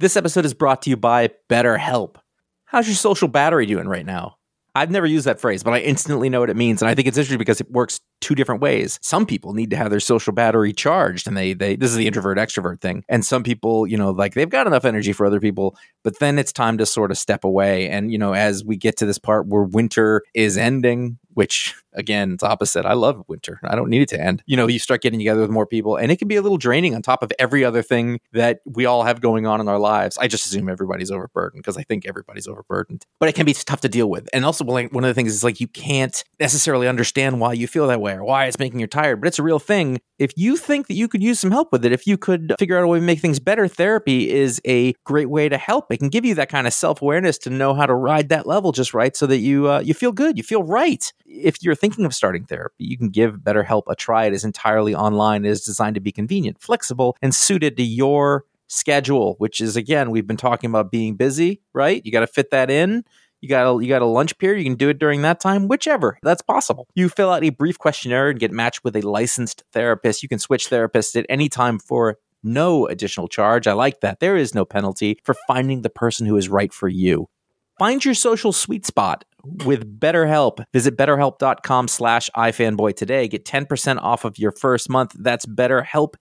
This episode is brought to you by BetterHelp. How's your social battery doing right now? I've never used that phrase, but I instantly know what it means. And I think it's interesting because it works two different ways. Some people need to have their social battery charged, and they this is the introvert extrovert thing. And some people, like they've got enough energy for other people, but then it's time to sort of step away. And, as we get to this part where winter is ending, which again, it's opposite. I love winter. I don't need it to end. You start getting together with more people, and it can be a little draining on top of every other thing that we all have going on in our lives. I just assume everybody's overburdened because I think everybody's overburdened, but it can be tough to deal with. And also, one of the things is like you can't necessarily understand why you feel that way or why it's making you tired, but it's a real thing. If you think that you could use some help with it, if you could figure out a way to make things better, therapy is a great way to help. It can give you that kind of self-awareness to know how to ride that level just right so that you feel good, you feel right. If you're thinking of starting therapy, you can give BetterHelp a try. It is entirely online. It is designed to be convenient, flexible, and suited to your schedule, which is, again, we've been talking about being busy, right? You got to fit that in. You got a lunch period. You can do it during that time, whichever. That's possible. You fill out a brief questionnaire and get matched with a licensed therapist. You can switch therapists at any time for no additional charge. I like that. There is no penalty for finding the person who is right for you. Find your social sweet spot with BetterHelp. Visit BetterHelp.com/iFanboy today. Get 10% off of your first month. That's BetterHelp,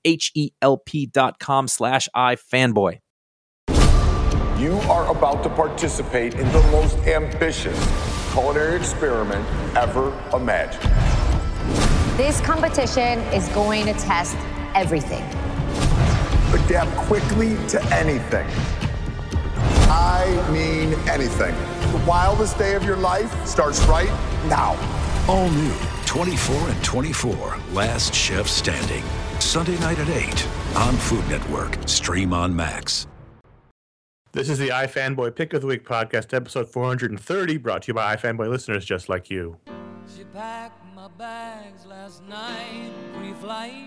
HELP.com/iFanboy. You are about to participate in the most ambitious culinary experiment ever imagined. This competition is going to test everything. Adapt quickly to anything. I mean anything. The wildest day of your life starts right now. All new 24 and 24, Last Chef Standing. Sunday night at 8 on Food Network. Stream on Max. This is the iFanboy Pick of the Week podcast, episode 430, brought to you by iFanboy listeners just like you. She packed my bags last night, pre-flight.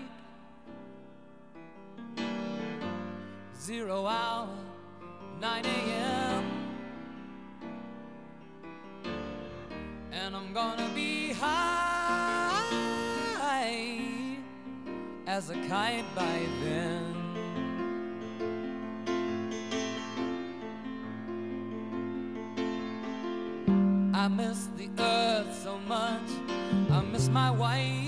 0 hour, 9 a.m. And I'm gonna be high as a kite by then. I miss the earth so much. I miss my wife.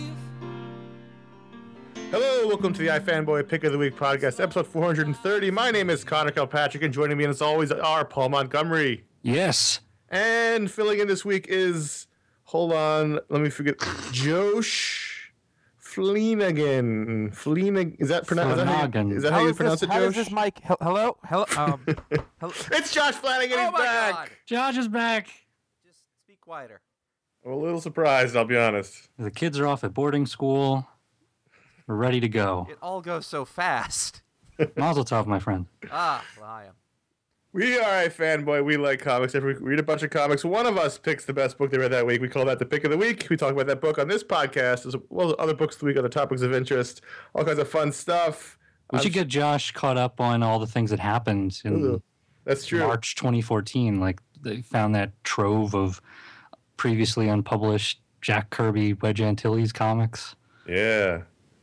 Hello, welcome to the iFanboy Pick of the Week podcast, episode 430. My name is Connor Kilpatrick, and joining me as always are Paul Montgomery. Yes. And filling in this week is, hold on, let me forget, Josh Flanagan. Is that how you pronounce it, Josh? How is this mic? Hello? Hello? It's Josh Flanagan. He's back. God. Josh is back. Just speak quieter. I'm a little surprised, I'll be honest. The kids are off at boarding school. We're ready to go. It all goes so fast. Mazel tov, my friend. Well, I am. We are iFanboy. We like comics. Every week we read a bunch of comics. One of us picks the best book they read that week. We call that the Pick of the Week. We talk about that book on this podcast, as well as other books of the week, other topics of interest, all kinds of fun stuff. We should get Josh caught up on all the things that happened in That's true. March 2014. Like, they found that trove of previously unpublished Jack Kirby, Wedge Antilles comics. Yeah.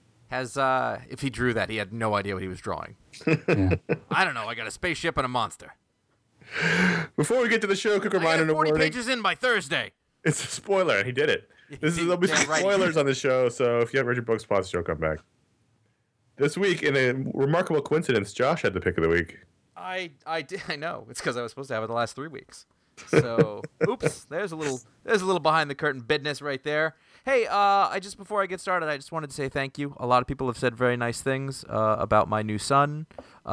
If he drew that, he had no idea what he was drawing. Yeah. I don't know. I got a spaceship and a monster. Before we get to the show, quick reminder I got 40 warning. pages in by Thursday. It's a spoiler, and he did it. There'll be some right. spoilers on the show, so if you haven't read your books, pause the show, come back. This week, in a remarkable coincidence, Josh had the Pick of the Week. I did. I know. It's because I was supposed to have it the last 3 weeks. So, oops. There's a little behind the curtain business right there. Hey, before I get started, I just wanted to say thank you. A lot of people have said very nice things about my new son,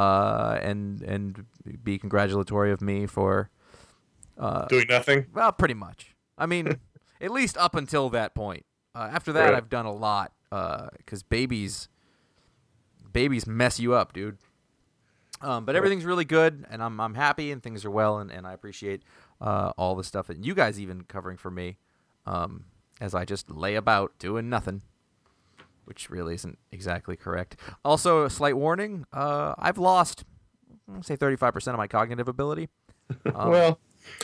and be congratulatory of me for Doing nothing? Well, pretty much. I mean, at least up until that point. After that, Right. I've done a lot because babies mess you up, dude. But everything's really good, and I'm happy, and things are well, and I appreciate all the stuff that you guys even covering for me. As I just lay about doing nothing, which really isn't exactly correct. Also, a slight warning, I've lost, say 35% of my cognitive ability. Well,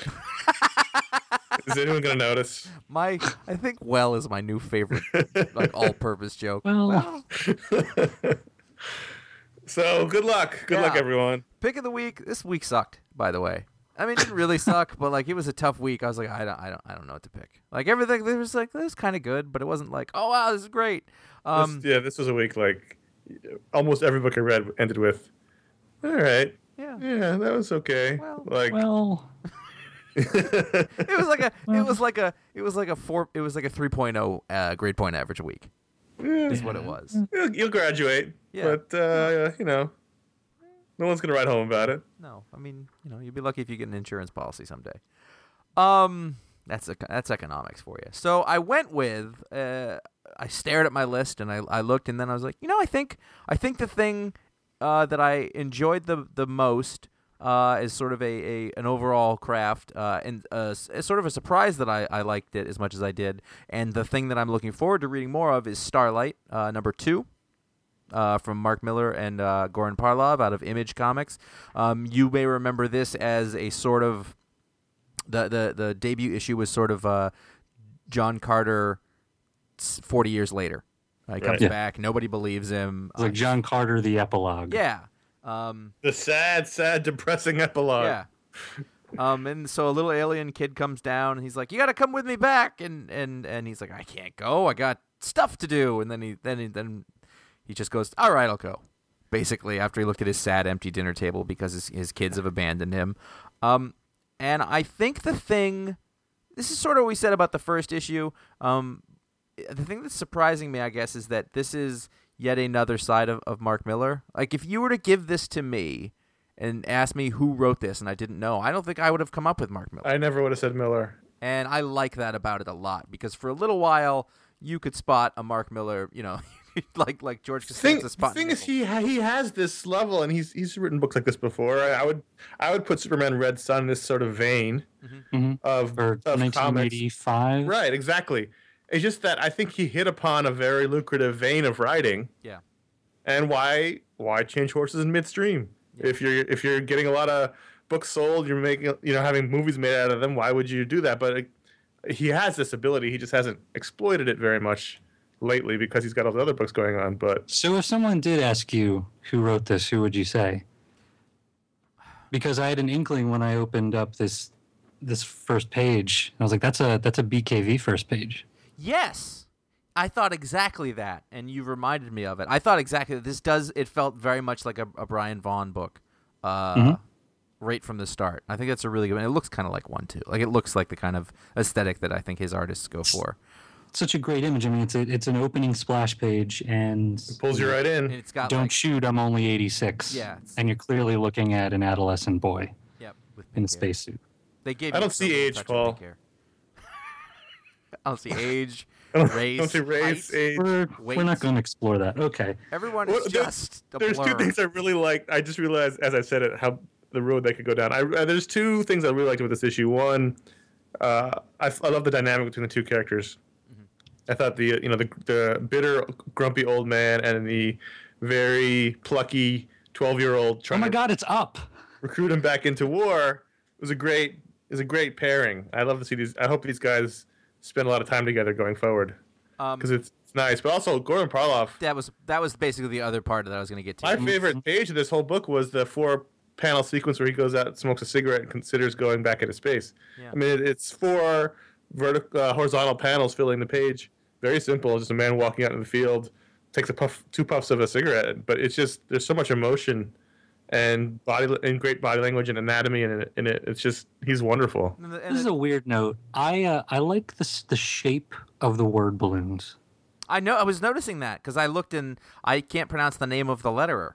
is anyone going to notice? I think well is my new favorite, like all-purpose joke. Well. So good luck. Good luck, Yeah. everyone. Pick of the week. This week sucked, by the way. I mean, it didn't really suck, but like it was a tough week. I was like, I don't know what to pick. Like everything, there was like this was kind of good, but it wasn't like, oh wow, this is great. This was a week like almost every book I read ended with, all right, Yeah. that was okay. Well- Well, It was like a 3.0 grade point average a week. Is what it was. You'll graduate, Yeah. but no one's gonna write home about it. No, I mean, you'd be lucky if you get an insurance policy someday. That's economics for you. So I went with I stared at my list and I looked and then I was like, I think the thing that I enjoyed the most is sort of an overall craft and sort of a surprise that I liked it as much as I did. And the thing that I'm looking forward to reading more of is Starlight, number 2. From Mark Miller and Goran Parlov out of Image Comics. You may remember this as a sort of the debut issue was sort of John Carter 40 years later. He comes back. Nobody believes him. it's like John Carter, the epilogue. Yeah. The sad, depressing epilogue. Yeah. And so a little alien kid comes down and he's like, "You got to come with me back." And he's like, "I can't go. I got stuff to do." And then he just goes, "All right, I'll go." Basically, after he looked at his sad, empty dinner table because his kids have abandoned him. And I think this is sort of what we said about the first issue. The thing that's surprising me, I guess, is that this is yet another side of Mark Miller. Like, if you were to give this to me and ask me who wrote this and I didn't know, I don't think I would have come up with Mark Miller. I never would have said Miller. And I like that about it a lot because for a little while you could spot a Mark Miller, like George Costanza spot. The thing is, he has this level, and he's written books like this before. I would put Superman Red Sun in this sort of vein of For comics. 1985. Right, exactly. It's just that I think he hit upon a very lucrative vein of writing. Yeah. And why change horses in midstream? Yeah. If you're getting a lot of books sold, you're making having movies made out of them. Why would you do that? But he has this ability. He just hasn't exploited it very much lately because he's got all the other books going on. But So if someone did ask you who wrote this, who would you say? Because I had an inkling when I opened up this first page. I was like, that's a BKV first page. Yes. I thought exactly that, and you reminded me of it. I thought exactly that. It felt very much like a Brian Vaughan book right from the start. I think that's a really good one. It looks kind of like one, too. Like, it looks like the kind of aesthetic that I think his artists go for. Such a great image. I mean, it's an opening splash page, and it pulls you right in. And it's got don't shoot, I'm only 86. Yeah. And you're clearly looking at an adolescent boy with in a pink hair. spacesuit. They gave I you don't see some age, touch of Paul. pink hair. I don't see age, I race, don't see race, height. age. We're not going to explore that. Okay. Everyone Well, is just a There's blur. two things I really liked. I just realized as I said it how the road they could go down. There's two things I really liked with this issue. One, I love the dynamic between the two characters. I thought the bitter, grumpy old man and the very plucky 12-year-old Oh trying my to God, it's up. recruit him back into war was a great pairing. I love to see these. I hope these guys spend a lot of time together going forward because it's nice. But also Goran Parlov. That was basically the other part that I was going to get to. My favorite page of this whole book was the 4-panel sequence where he goes out, smokes a cigarette, and considers going back into space. Yeah. I mean, it's 4 horizontal panels filling the page. Very simple, just a man walking out in the field, takes 2 puffs of a cigarette. But it's just there's so much emotion and great body language and anatomy in it. It's just he's wonderful. This is a weird note. I like the shape of the word balloons. I know. I was noticing that because I looked and I can't pronounce the name of the letterer.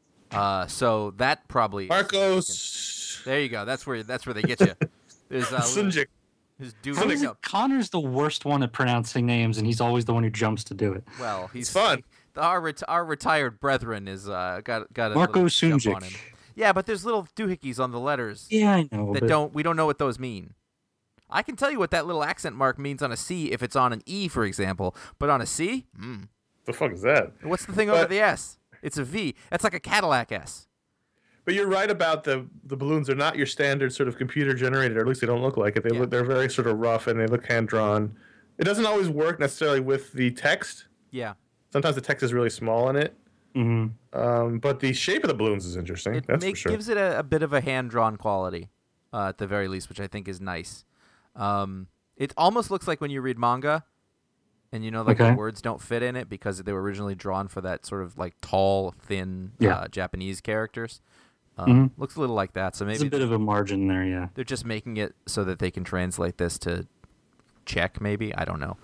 So that probably Marcos. There you go. That's where they get you. There's Sunjic. His dude up. Connor's the worst one at pronouncing names, and he's always the one who jumps to do it. Well, he's fun. Our retired brethren is got a Marco little jump on Sunjic. him. Yeah, but there's little doohickeys on the letters. Yeah, I know. We don't know what those mean. I can tell you what that little accent mark means on a C if it's on an E, for example, but on a C, The fuck is that? What's the thing over the S? It's a V. That's like a Cadillac S. But you're right about the balloons. They're not your standard sort of computer generated, or at least they don't look like it. They're very sort of rough and they look hand drawn. It doesn't always work necessarily with the text. Yeah. Sometimes the text is really small in it. But the shape of the balloons is interesting. That's for sure. Gives it a bit of a hand-drawn quality, at the very least, which I think is nice. It almost looks like when you read manga, and the words don't fit in it because they were originally drawn for that sort of like tall, thin Japanese characters. Looks a little like that. So maybe there's a bit of a margin there. Yeah, they're just making it so that they can translate this to Czech. Maybe, I don't know.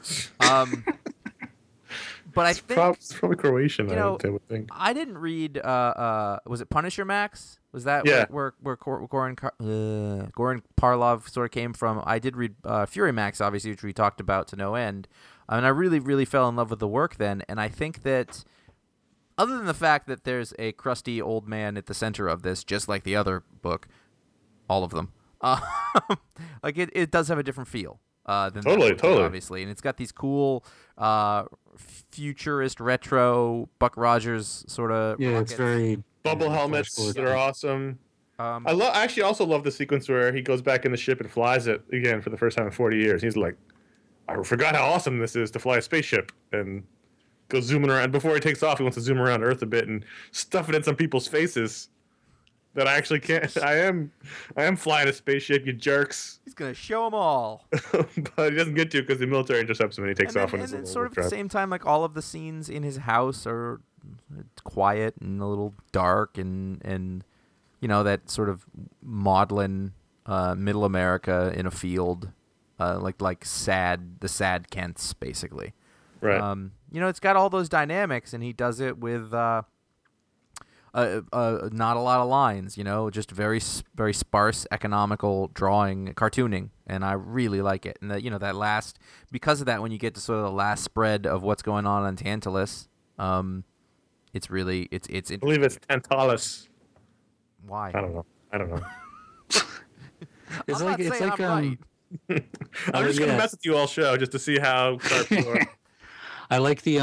But I think it's probably Croatian. I would think. I didn't read. Was it Punisher Max? Was that where Goran Parlov sort of came from? I did read Fury Max, obviously, which we talked about to no end. And I really, really fell in love with the work then. And I think that, other than the fact that there's a crusty old man at the center of this, just like the other book, all of them, like it does have a different feel. Than totally, obviously, and it's got these cool futurist retro Buck Rogers sort of it's very bubble helmets that are awesome. I actually also love the sequence where he goes back in the ship and flies it again for the first time in 40 years. He's like, I forgot how awesome this is to fly a spaceship, and goes zooming around. Before he takes off, he wants to zoom around Earth a bit and stuff it in some people's faces. That I actually can't. I am flying a spaceship, you jerks. He's gonna show them all, but he doesn't get to because the military intercepts him and he takes off. And then sort of at the same time, like all of the scenes in his house are quiet and a little dark, and that sort of maudlin middle America in a field, like the sad Kents basically. Right. It's got all those dynamics, and he does it with. Not a lot of lines, just very very sparse, economical drawing, cartooning, and I really like it. And that last, because of that, when you get to sort of the last spread of what's going on Tantalus, it's really it's. I believe it's Tantalus. Why? I don't know. It's I'm like not saying I'm right. I'm just gonna mess with you all show just to see how sharp you are. I like the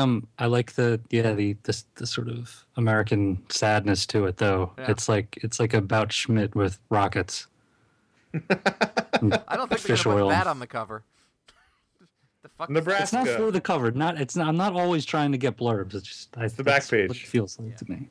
sort of American sadness to it though. Yeah. It's like about Schmidt with rockets. I don't think they're gonna put that on the cover. The fuck Nebraska. It's not for the cover. I'm not always trying to get blurbs. It's just the back page. What it feels like to me.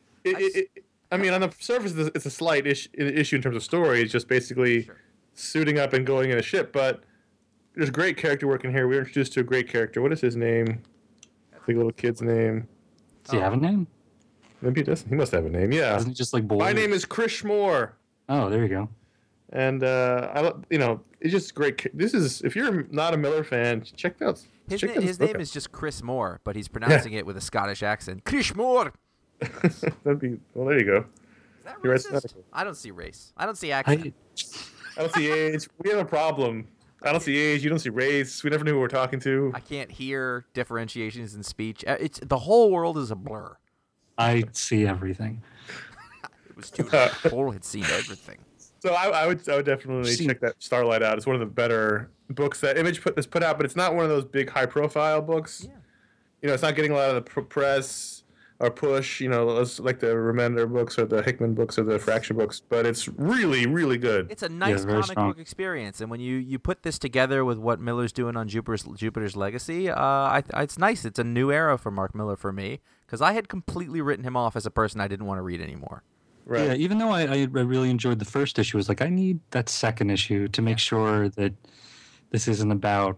I mean, on the surface, it's a slight issue in terms of story. It's just basically suiting up and going in a ship, but. There's great character work in here. We were introduced to a great character. What is his name? The little kid's name. Does he have a name? Maybe he doesn't. He must have a name. Yeah. Isn't he just like boy? My name is Chris Moore. Oh, there you go. And it's just great. This is, if you're not a Miller fan, check that out. His name is just Chris Moore, but he's pronouncing it with a Scottish accent. Chris Moore. There you go. Is that racist? I don't see race. I don't see accent. I don't see age. We have a problem. I don't see age. You don't see race. We never knew who we're talking to. I can't hear differentiations in speech. The whole world is a blur. I see everything. It was too Paul had seen everything. So I would definitely check that Starlight out. It's one of the better books that Image has put out, but it's not one of those big high profile books. Yeah. It's not getting a lot of the press or push. Like the Remender books or the Hickman books or the Fraction books, but it's really, really good. It's a nice comic book experience, and when you put this together with what Miller's doing on Jupiter's Legacy, it's nice. It's a new era for Mark Miller for me, because I had completely written him off as a person I didn't want to read anymore. Right. Yeah, even though I really enjoyed the first issue, I was like, I need that second issue to make sure that this isn't about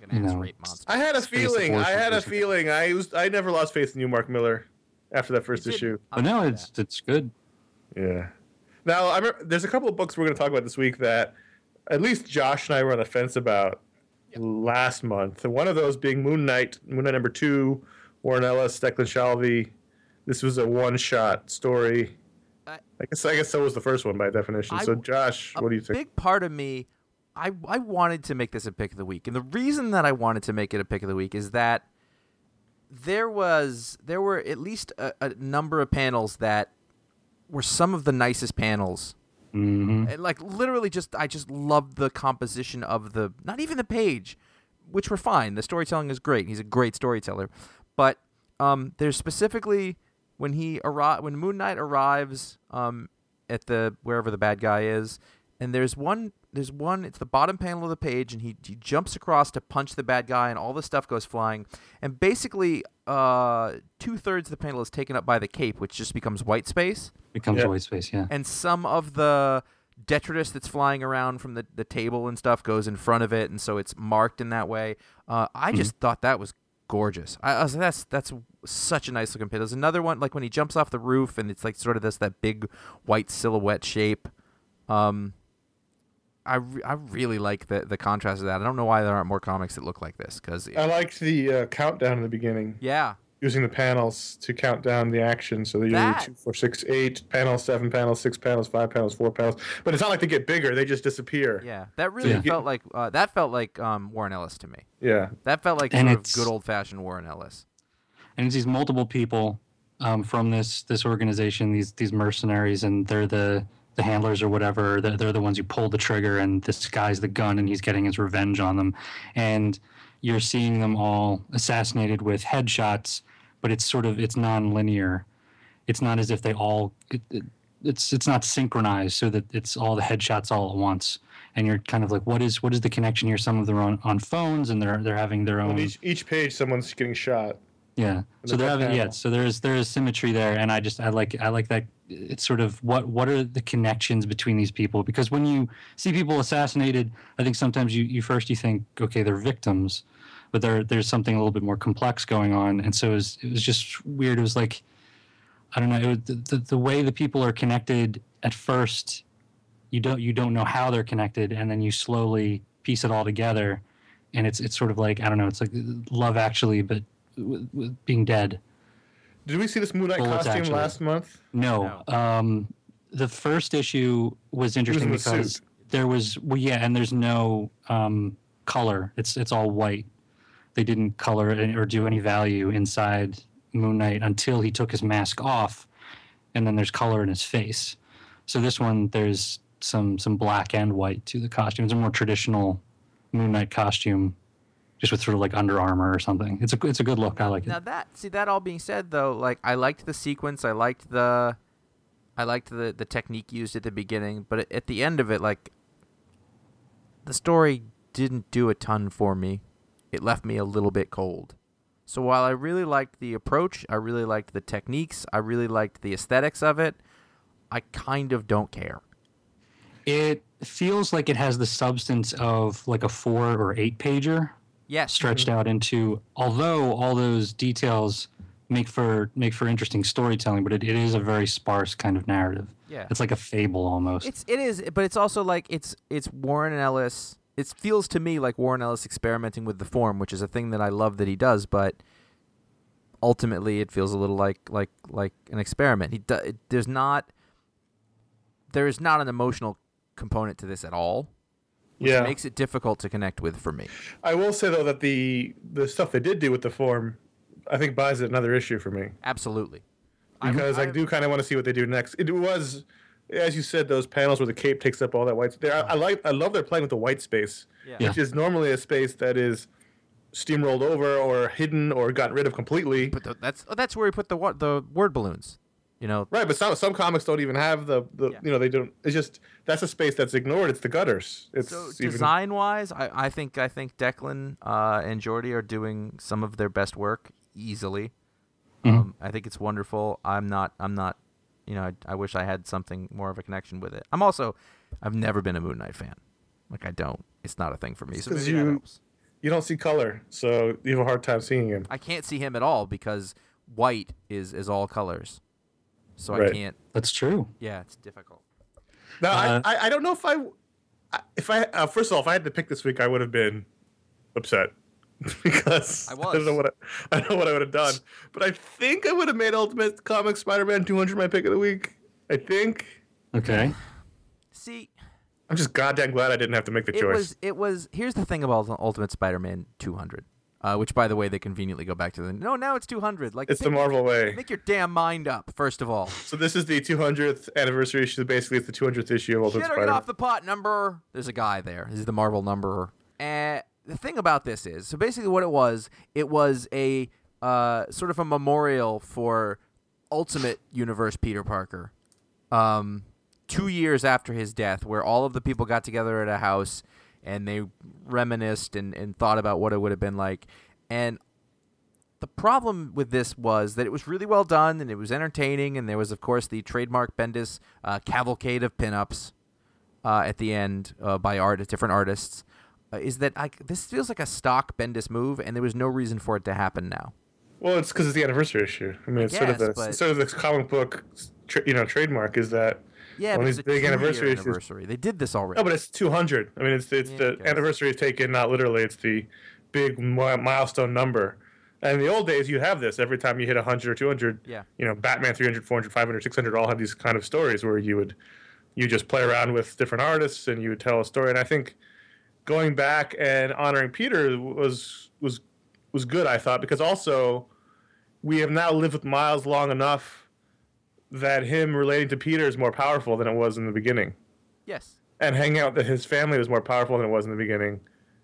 I had a feeling. I never lost faith in you, Mark Miller, after that first issue. But now it's good. Yeah. Now, I remember, there's a couple of books we're going to talk about this week that at least Josh and I were on the fence about last month. And one of those being Moon Knight number 2, Warren Ellis, Declan Shalvey. This was a one-shot story. I guess so was the first one by definition. So, Josh, what do you think? A big part of me, I wanted to make this a pick of the week. And the reason that I wanted to make it a pick of the week is that there were at least a number of panels that were some of the nicest panels. Mm-hmm. And like literally I just loved the composition of not even the page, which were fine. The storytelling is great. He's a great storyteller. But there's specifically when Moon Knight arrives at wherever the bad guy is, and there's one. It's the bottom panel of the page, and he jumps across to punch the bad guy, and all the stuff goes flying. And basically, 2/3 of the panel is taken up by the cape, which just becomes white space. Becomes white space, yeah. And some of the detritus that's flying around from the table and stuff goes in front of it, and so it's marked in that way. I just thought that was gorgeous. I was like, that's such a nice looking pit. There's another one, like when he jumps off the roof, and it's like sort of that big white silhouette shape. I really like the contrast of that. I don't know why there aren't more comics that look like this. Cause I liked the countdown in the beginning. Yeah. Using the panels to count down the action. So you're 2, 4, 6, 8 panels, 7 panels, 6 panels, 5 panels, 4 panels. But it's not like they get bigger; they just disappear. Yeah, that really felt like Warren Ellis to me. Yeah, that felt like sort of good old fashioned Warren Ellis. And it's these multiple people from this organization, these mercenaries, and they're the handlers or whatever. They're the ones who pull the trigger, and this guy's the gun, and he's getting his revenge on them. And you're seeing them all assassinated with headshots, but it's non-linear. It's not as if they all it's not synchronized so that it's all the headshots all at once. And you're kind of like, what is the connection here? Some of them are on phones, and they're having their own. Each page, someone's getting shot. Yeah. So they're having So there's symmetry there, and I like that. It's sort of what are the connections between these people? Because when you see people assassinated, I think sometimes you first think, okay, they're victims, but there's something a little bit more complex going on, and so it was just weird. It was like, I don't know, the way the people are connected at first, you don't know how they're connected, and then you slowly piece it all together, and it's sort of like, I don't know, it's like Love Actually, but with being dead. Did we see this Moon Knight costume last month? No. The first issue was interesting because there was and there's no color. It's all white. They didn't color it or do any value inside Moon Knight until he took his mask off, and then there's color in his face. So this one, there's some black and white to the costume. It's a more traditional Moon Knight costume, just with sort of like Under Armour or something. It's a good look. I like it. Now that all being said, though, like I liked the sequence. I liked the technique used at the beginning, but at the end of it, like the story didn't do a ton for me. It left me a little bit cold. So while I really liked the approach, I really liked the techniques, I really liked the aesthetics of it, I kind of don't care. It feels like it has the substance of like a 4 or 8 pager. Yes. Stretched out into, although all those details make for interesting storytelling, but it is a very sparse kind of narrative. Yeah. It's like a fable almost. It is, but it's also like it's Warren Ellis. It feels to me like Warren Ellis experimenting with the form, which is a thing that I love that he does, but ultimately it feels a little like an experiment. There is not an emotional component to this at all. Which makes it difficult to connect with for me. I will say, though, that the stuff they did do with the form, I think buys it another issue for me. Absolutely. Because I do kind of want to see what they do next. It was, as you said, those panels where the cape takes up all that white space. I love they're playing with the white space, which is normally a space that is steamrolled over or hidden or gotten rid of completely. But that's where we put the word balloons. You know, right? But some comics don't even have the they don't. It's just that's a space that's ignored. It's the gutters. It's so design wise, I think Declan and Jordy are doing some of their best work easily. Mm-hmm. I think it's wonderful. I'm not. I wish I had something more of a connection with it. I've never been a Moon Knight fan. Like I don't. It's not a thing for me. So maybe that helps. You don't see color, so you have a hard time seeing him. I can't see him at all because white is all colors. So right. I can't. That's true. Yeah, it's difficult. Now I don't know if I first of all, if I had to pick this week, I would have been upset because I don't know what I would have done. But I think I would have made Ultimate Comics Spider-Man 200 my pick of the week. I think. Okay. See, I'm just goddamn glad I didn't have to make the choice. It was. Here's the thing about Ultimate Spider-Man 200. Which, by the way, they conveniently go back to now it's 200. Like it's the Marvel way. Make your damn mind up, first of all. So this is the 200th anniversary issue. Basically, it's the 200th issue of Ultimate Spider-Man. Get off the pot number. There's a guy there. This is the Marvel number. And the thing about this is, so basically what it was a sort of a memorial for Ultimate Universe Peter Parker. 2 years after his death, where all of the people got together at a house and they reminisced and thought about what it would have been like. And the problem with this was that it was really well done and it was entertaining, and there was, of course, the trademark Bendis cavalcade of pinups at the end by different artists. Is that this feels like a stock Bendis move, and there was no reason for it to happen now. Well, it's because it's the anniversary issue. I mean, it's sort of the comic book, trademark is that. Yeah, one but of it's these big anniversary. issues. They did this already. No, but it's 200. I mean, it's the anniversary is taken not literally. It's the big milestone number. And in the old days, you'd have this every time you hit 100 or 200. Yeah. You know, Batman 300, 400, 500, 600 all have these kind of stories where you just play around with different artists and you would tell a story. And I think going back and honoring Peter was good, I thought, because also we have now lived with Miles long enough that him relating to Peter is more powerful than it was in the beginning. Yes. And hanging out with his family was more powerful than it was in the beginning.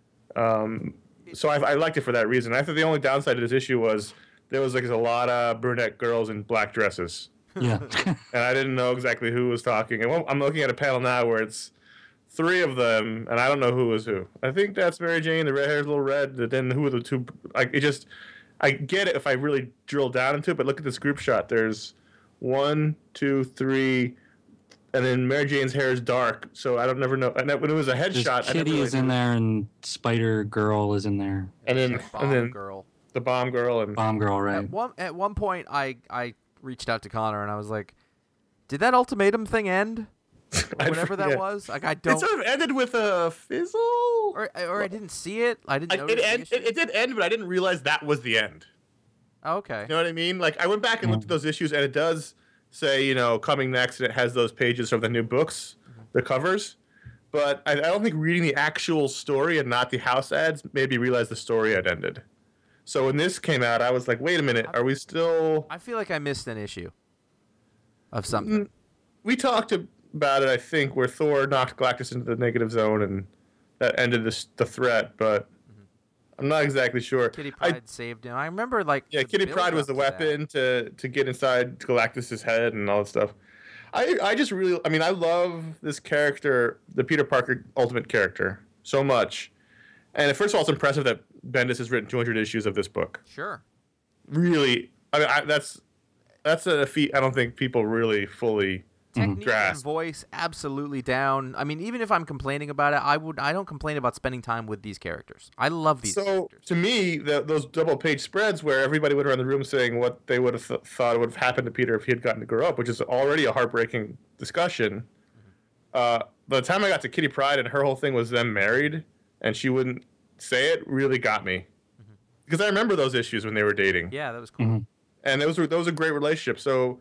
So I liked it for that reason. I think the only downside to this issue was there was a lot of brunette girls in black dresses. Yeah. And I didn't know exactly who was talking. And I'm looking at a panel now where it's 3 of them, and I don't know who was who. I think that's Mary Jane, the red hair's a little red. Then who are the 2? I get it if I really drill down into it, but look at this group shot. There's 1, 2, 3, and then Mary Jane's hair is dark, so I don't never know. And when it was a headshot, Kitty is in there, and Spider Girl is in there, and then Girl, the Bomb Girl, and Bomb Girl, right? At one point, I reached out to Connor and I was like, "Did that ultimatum thing end? Or whatever that was? Like, I don't." It sort of ended with a fizzle, or I didn't see it. I didn't. It did end, but I didn't realize that was the end. Okay. You know what I mean? Like, I went back and looked at those issues, and it does say, coming next, and it has those pages from the new books, the covers. But I don't think reading the actual story and not the house ads made me realize the story had ended. So when this came out, I was like, wait a minute, are we still... I feel like I missed an issue of something. We talked about it, I think, where Thor knocked Galactus into the negative zone, and that ended the threat, but... I'm not exactly sure. Kitty Pryde saved him. I remember, Kitty Pryde was the weapon to get inside Galactus' head and all that stuff. I just really, I love this character, the Peter Parker Ultimate character, so much. And first of all, it's impressive that Bendis has written 200 issues of this book. Sure. Really, that's a feat I don't think people really fully Technique and voice absolutely down. I mean, even if I'm complaining about it, I don't complain about spending time with these characters. I love these characters. So to me, those double page spreads where everybody went around the room saying what they would have thought would have happened to Peter if he had gotten to grow up, which is already a heartbreaking discussion. By the time I got to Kitty Pryde and her whole thing was them married and she wouldn't say it, really got me. Because I remember those issues when they were dating. Yeah, that was cool. And that was a great relationship. So,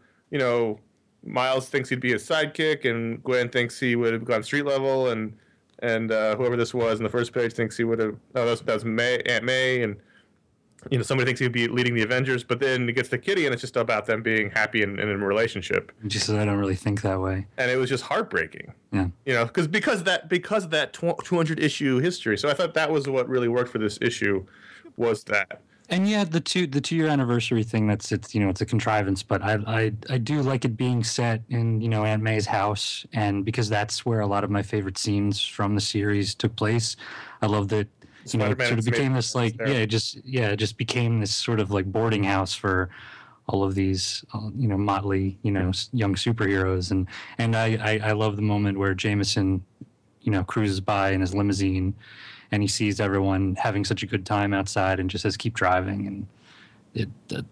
Miles thinks he'd be his sidekick, and Gwen thinks he would have gone street level, and whoever this was in the first page thinks he would have. No, that was Aunt May, and somebody thinks he'd be leading the Avengers. But then it gets to Kitty, and it's just about them being happy and in a relationship. Just I don't really think that way. And it was just heartbreaking. Yeah. Because of that 200 issue history. So I thought that was what really worked for this issue, was that. And yeah, the 2-year anniversary thing, it's a contrivance, but I do like it being set in Aunt May's house, and because that's where a lot of my favorite scenes from the series took place. I love that it sort of became this it just became this sort of like boarding house for all of these motley young superheroes, and I love the moment where Jameson cruises by in his limousine. And he sees everyone having such a good time outside, and just says, "Keep driving." And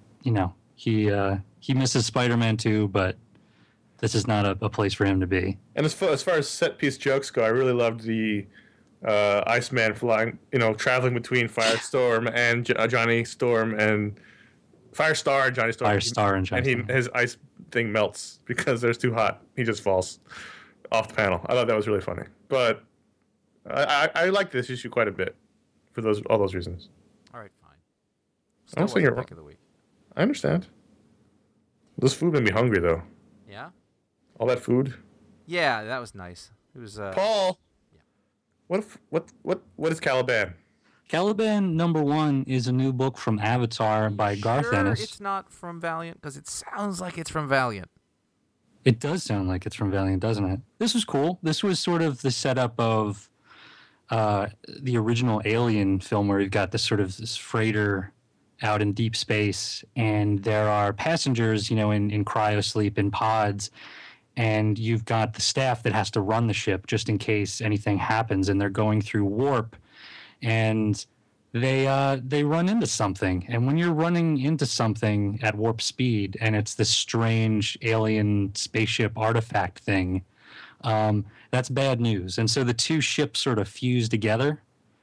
he misses Spider-Man too, but this is not a place for him to be. And as far as set piece jokes go, I really loved the Iceman flying, traveling between Firestorm and Johnny Storm, and Firestar and Johnny Storm. Firestar and Johnny Storm. His ice thing melts because there's too hot. He just falls off the panel. I thought that was really funny, but. I like this issue quite a bit for all those reasons. All right, fine. I don't think you're wrong. Pick of the week. I understand. This food made me hungry, though. Yeah? All that food? Yeah, that was nice. It was Paul. Yeah. What is Caliban? Caliban #1 is a new book from Avatar by Garth Ennis. It's not from Valiant, because it sounds like it's from Valiant. It does sound like it's from Valiant, doesn't it? This was cool. This was sort of the setup of the original Alien film, where you've got this freighter out in deep space, and there are passengers, in cryosleep in pods, and you've got the staff that has to run the ship just in case anything happens, and they're going through warp, and they run into something. And when you're running into something at warp speed, and it's this strange alien spaceship artifact thing, that's bad news. And so the two ships sort of fuse together,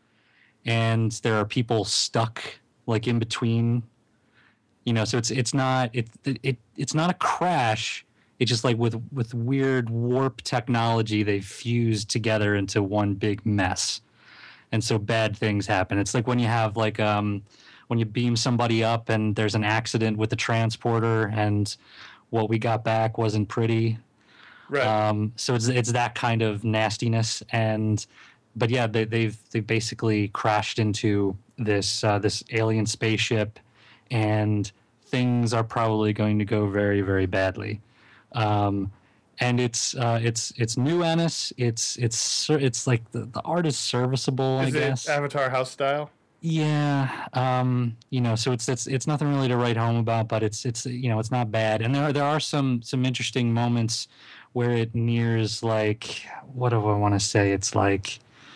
and there are people stuck like in between, so it's not a crash. It's just like with weird warp technology, they've fused together into one big mess. And so bad things happen. It's like when you have when you beam somebody up and there's an accident with the transporter, and what we got back wasn't pretty. Right. So it's that kind of nastiness. But yeah, they've basically crashed into this alien spaceship, and things are probably going to go very, very badly. And it's new Ennis. It's like the art is serviceable. I guess. Is it Avatar House style? Yeah. So it's nothing really to write home about, but it's not bad. And there are some interesting moments where it nears, like, what do I want to say? It's like,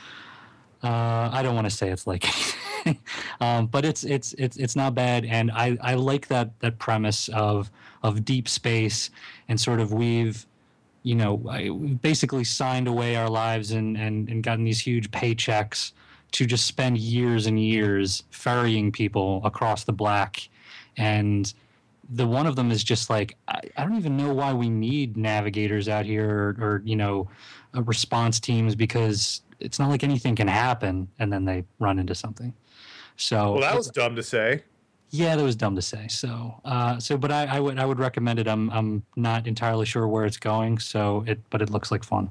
I don't want to say it's like anything, but it's not bad. And I like that premise of deep space, and sort of we've basically signed away our lives and gotten these huge paychecks to just spend years and years ferrying people across the black. And the one of them is just like, I don't even know why we need navigators out here or response teams, because it's not like anything can happen and then they run into something. So, well, that was dumb to say. Yeah, that was dumb to say. So, but I would recommend it. I'm not entirely sure where it's going. But it looks like fun.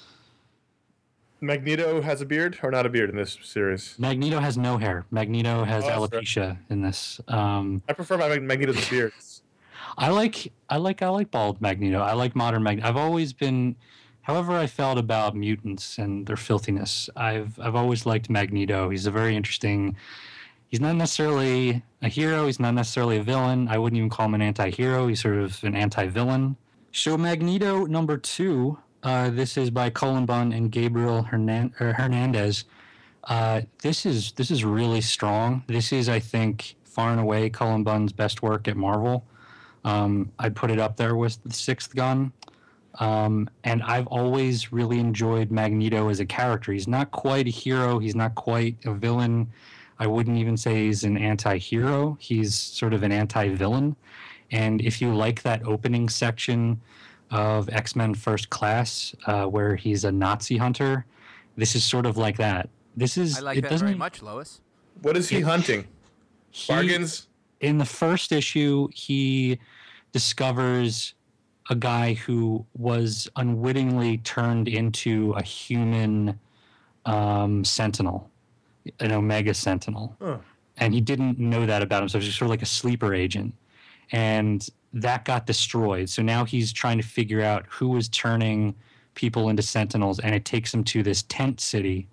Magneto has a beard or not a beard in this series? Magneto has no hair. Magneto has alopecia in this. I prefer my Magneto's beards. I like bald Magneto. I like modern Magneto. I've always been, however I felt about mutants and their filthiness, I've always liked Magneto. He's a very interesting. He's not necessarily a hero. He's not necessarily a villain. I wouldn't even call him an anti-hero. He's sort of an anti-villain. So Magneto number 2. This is by Cullen Bunn and Gabriel Hernandez. This is really strong. This is, I think, far and away Cullen Bunn's best work at Marvel. I'd put it up there with The Sixth Gun. And I've always really enjoyed Magneto as a character. He's not quite a hero. He's not quite a villain. I wouldn't even say he's an anti-hero. He's sort of an anti-villain. And if you like that opening section of X-Men First Class, where he's a Nazi hunter, this is sort of like that. I like that very much, Lois. What is he hunting? Bargains? In the first issue, he discovers a guy who was unwittingly turned into a human sentinel, an Omega Sentinel. Huh. And he didn't know that about him, so it was just sort of like a sleeper agent. And that got destroyed. So now he's trying to figure out who was turning people into Sentinels, and it takes him to this tent city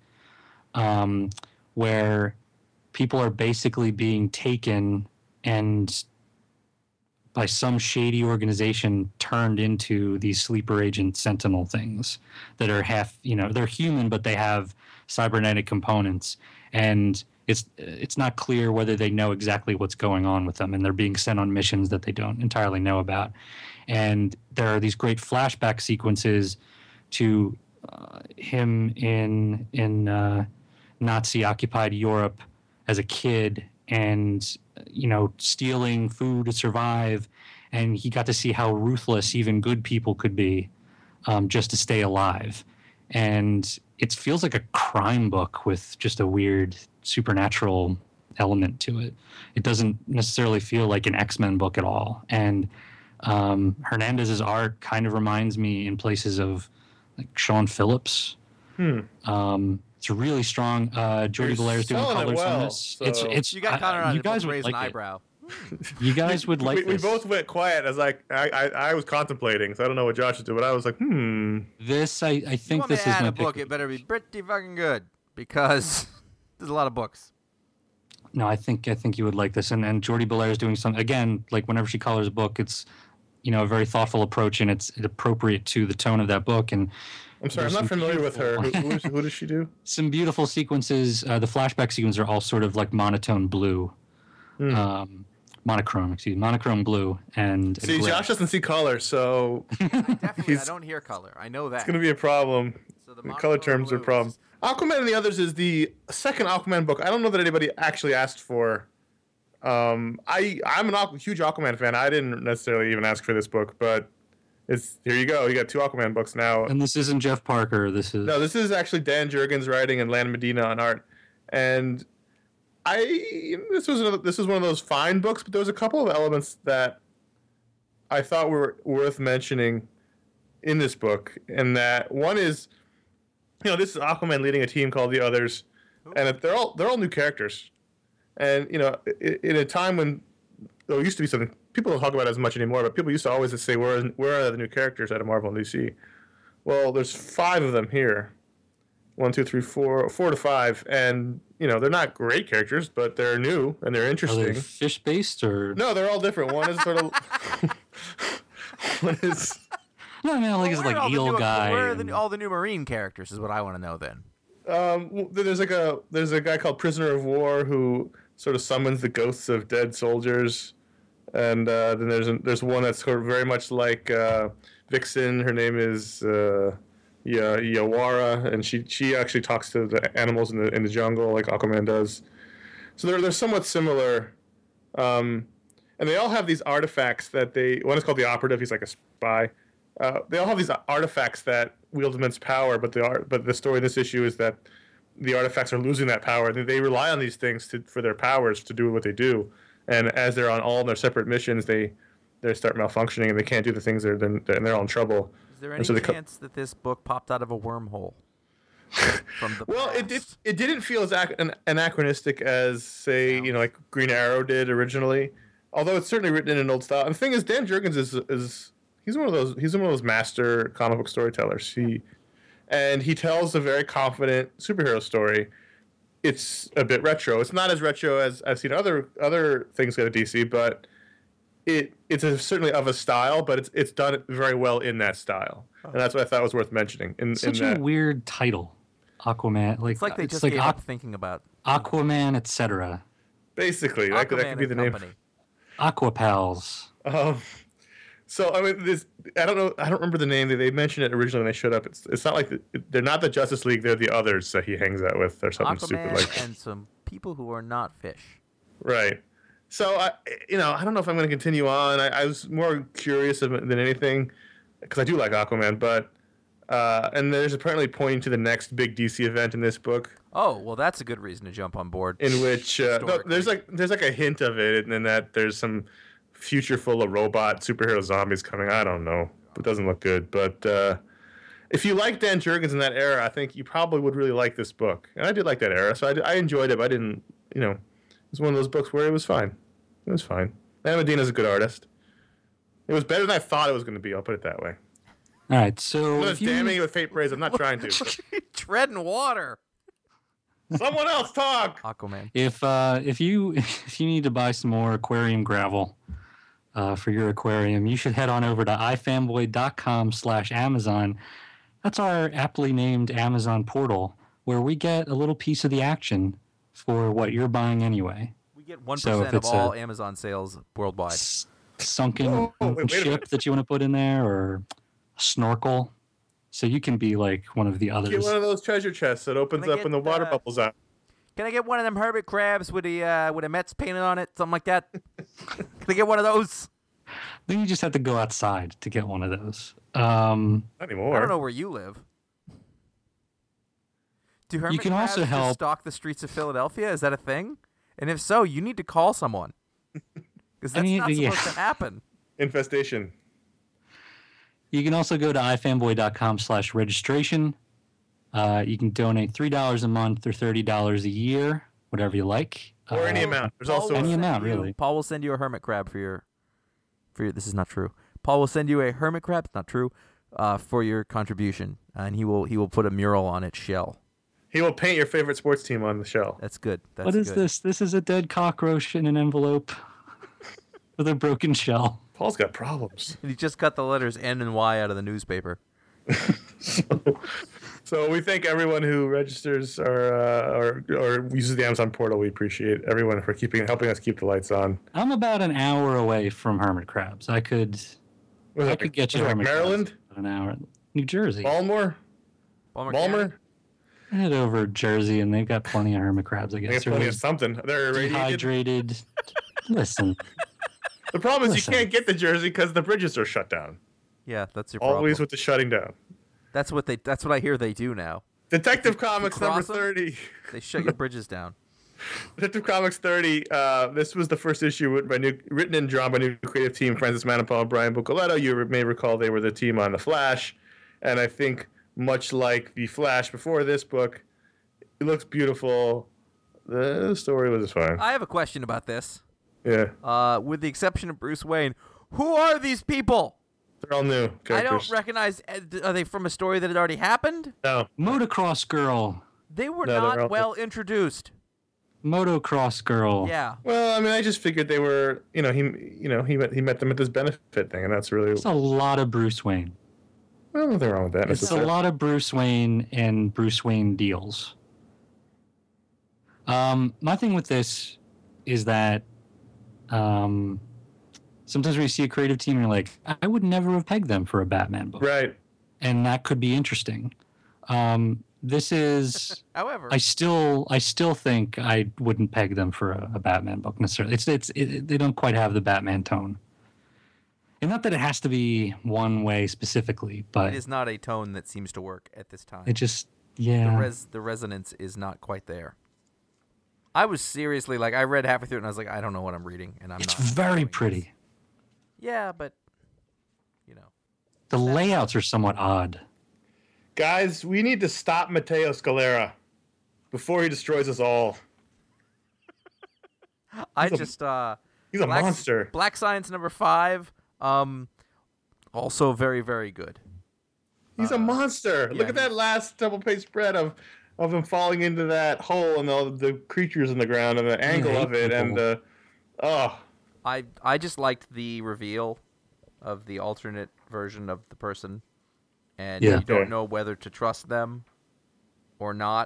where people are basically being taken and by some shady organization turned into these sleeper agent Sentinel things that are half, they're human, but they have cybernetic components. And it's not clear whether they know exactly what's going on with them, and they're being sent on missions that they don't entirely know about. And there are these great flashback sequences to him in Nazi-occupied Europe as a kid, and stealing food to survive. And he got to see how ruthless even good people could be, just to stay alive. And it feels like a crime book with just a weird supernatural element to it. It doesn't necessarily feel like an X-Men book at all. And Hernandez's art kind of reminds me in places of like Sean Phillips. It's really strong. Jordi Valera's doing colors on this. So you got Connor on. You guys would raise an eyebrow. You guys would like we this. both went quiet as I was contemplating, so I don't know what Josh is doing, but I was like, This, I If you think want me this to is add my a book, pick. it better be pretty fucking good because there's a lot of books. No, I think you would like this. And Jordi Belair is doing some, again, like whenever she colors a book, it's, a very thoughtful approach, and it's appropriate to the tone of that book. And I'm sorry, I'm there's not some familiar with her. Who does she do? some beautiful sequences. The flashback sequences are all sort of like monotone blue. Monochrome blue. And See, gray. Josh doesn't see color, so Definitely, I don't hear color. I know that. it's going to be a problem. So the The monochrome color terms are a blue problem. is- Aquaman and the Others is the second Aquaman book. I don't know that anybody actually asked for. I'm a huge Aquaman fan. I didn't necessarily even ask for this book, but here you go. You got two Aquaman books now. And this isn't Jeff Parker. This is actually Dan Jurgens writing and Lan Medina on art. And this was one of those fine books, but there was a couple of elements that I thought were worth mentioning in this book. And that one is, this is Aquaman leading a team called the Others, and they're all new characters. And in a time when there used to be something people don't talk about it as much anymore, but people used to always say, where are the new characters out of Marvel and DC? Well, there's 5 of them here. 1, 2, 3, 4 to 5, and they're not great characters, but they're new and they're Are interesting. they fish based or No, they're all different. One is sort of one is no? I mean, like it's Where are like all the Eel new- Guy. Where are and- all the new Marine characters is what I want to know then. there's a guy called Prisoner of War who sort of summons the ghosts of dead soldiers, and then there's one that's sort of very much like Vixen. Her name is Yawara, and she actually talks to the animals in the jungle like Aquaman does. So they're somewhat similar, and they all have these artifacts that one is called the Operative. He's like a spy. They all have these artifacts that wield immense power, but the story of this issue is that the artifacts are losing that power. They rely on these things for their powers to do what they do, and as they're on all their separate missions, they start malfunctioning and they can't do the things and they're all in trouble. Is there And any so chance that this book popped out of a wormhole? From the Well, past? it didn't feel as anachronistic as, say, like Green Arrow did originally, although it's certainly written in an old style. And the thing is, Dan Jurgens is he's one of those master comic book storytellers. He tells a very confident superhero story. It's a bit retro. It's not as retro as I've seen other things go to DC, but it's certainly of a style, but it's done very well in that style, and that's what I thought was worth mentioning. Such a weird title, Aquaman. It's like they just gave up thinking about Aquaman, etc. Basically, that could be the Company. name. Aquapals. So I mean, I don't remember the name. They mentioned it originally when they showed up. It's not like they're not the Justice League. They're the Others that he hangs out with, or something stupid Aquaman like that. and some people who are not fish. Right. So I don't know if I'm going to continue on. I was more curious than anything because I do like Aquaman, but and there's apparently pointing to the next big DC event in this book, Oh, well, that's a good reason to jump on board. in which no, Historically. there's like a hint of it, and then that there's some future full of robot superhero zombies coming. I don't know. It doesn't look good, but if you like Dan Jurgens in that era, I think you probably would really like this book. And I did like that era, so I enjoyed it. But I didn't, it was one of those books where it was fine. It was fine. Lan Medina's a good artist. It was better than I thought it was going to be. I'll put it that way. All right, so I'm not if you, damning it with faint praise. I'm not trying to. Treading water. Someone else talk. Aquaman. if you need to buy some more aquarium gravel for your aquarium, you should head on over to ifanboy.com/Amazon. That's our aptly named Amazon portal where we get a little piece of the action for what you're buying anyway. We get 1% So if of it's all Amazon sales worldwide. Sunken wait a ship minute. that you want to put in there, or a snorkel, so you can be like one of the Get others. one of those treasure chests that opens Can I up when the get, water bubbles out. Can I get one of them hermit crabs with a Mets painted on it, something like that? Can I get one of those? Then you just have to go outside to get one of those. Not anymore. I don't know where you live. Do hermit can crabs also just help- stalk the streets of Philadelphia? Is that a thing? And if so, you need to call someone. Because that's mean, not yeah. supposed to happen. Infestation. You can also go to ifanboy.com/registration. You can donate $3 a month or $30 a year, whatever you like. Or any amount. There's Paul also will Any send amount, you- really. Paul will send you a hermit crab for your. This is not true. Paul will send you a hermit crab. It's not true. For your contribution, and he will put a mural on its shell. He will paint your favorite sports team on the shell. That's good. That's What is good. this? This is a dead cockroach in an envelope with a broken shell. Paul's got problems. He just cut the letters N and Y out of the newspaper. So we thank everyone who registers or uses the Amazon portal. We appreciate everyone for helping us keep the lights on. I'm about an hour away from hermit crabs. I could get you like hermit Maryland, crabs in an hour. New Jersey. Baltimore, Balmer. Head over Jersey, and they've got plenty of hermit crabs. I They guess. have plenty They're of something. They're irradiated. dehydrated. Listen, The problem is Listen. you can't get to Jersey because the bridges are shut down. Yeah, that's your Always problem. with the shutting down. That's what I hear they do now. Detective Comics number cross 'em? 30. They shut your bridges down. Detective Comics 30. This was the first issue written and drawn by new creative team Francis Manapul and Brian Bucoletto. You may recall they were the team on The Flash. And I think much like The Flash before this book, it looks beautiful. The story was fine. I have a question about this. Yeah. With the exception of Bruce Wayne, who are these people? They're all new characters. I don't recognize. Are they from a story that had already happened? No. motocross girl. They were No, they're not all- well introduced. Motocross girl. Yeah. Well, I mean, I just figured they were, he met them at this benefit thing, and that's really, It's a lot of Bruce Wayne. well, nothing wrong with that. It's a lot of Bruce Wayne and Bruce Wayne deals. My thing with this is that sometimes when you see a creative team, you're like, I would never have pegged them for a Batman book. Right. And that could be interesting. This is... However, I still think I wouldn't peg them for a Batman book necessarily. They don't quite have the Batman tone. And not that it has to be one way specifically, but it is not a tone that seems to work at this time. it just, yeah. The resonance is not quite there. I was seriously like, I read halfway through it and I was like, I don't know what I'm reading, and It's not very following pretty. this. Yeah, but The layouts are somewhat odd. Guys, we need to stop Matteo Scalera before he destroys us all. He's a monster. Black Science number 5, also very, very good. He's a monster. yeah, Look at that last double-page spread of him falling into that hole and all the creatures in the ground and the angle of it and I just liked the reveal of the alternate version of the person, and Yeah. you don't know whether to trust them or not.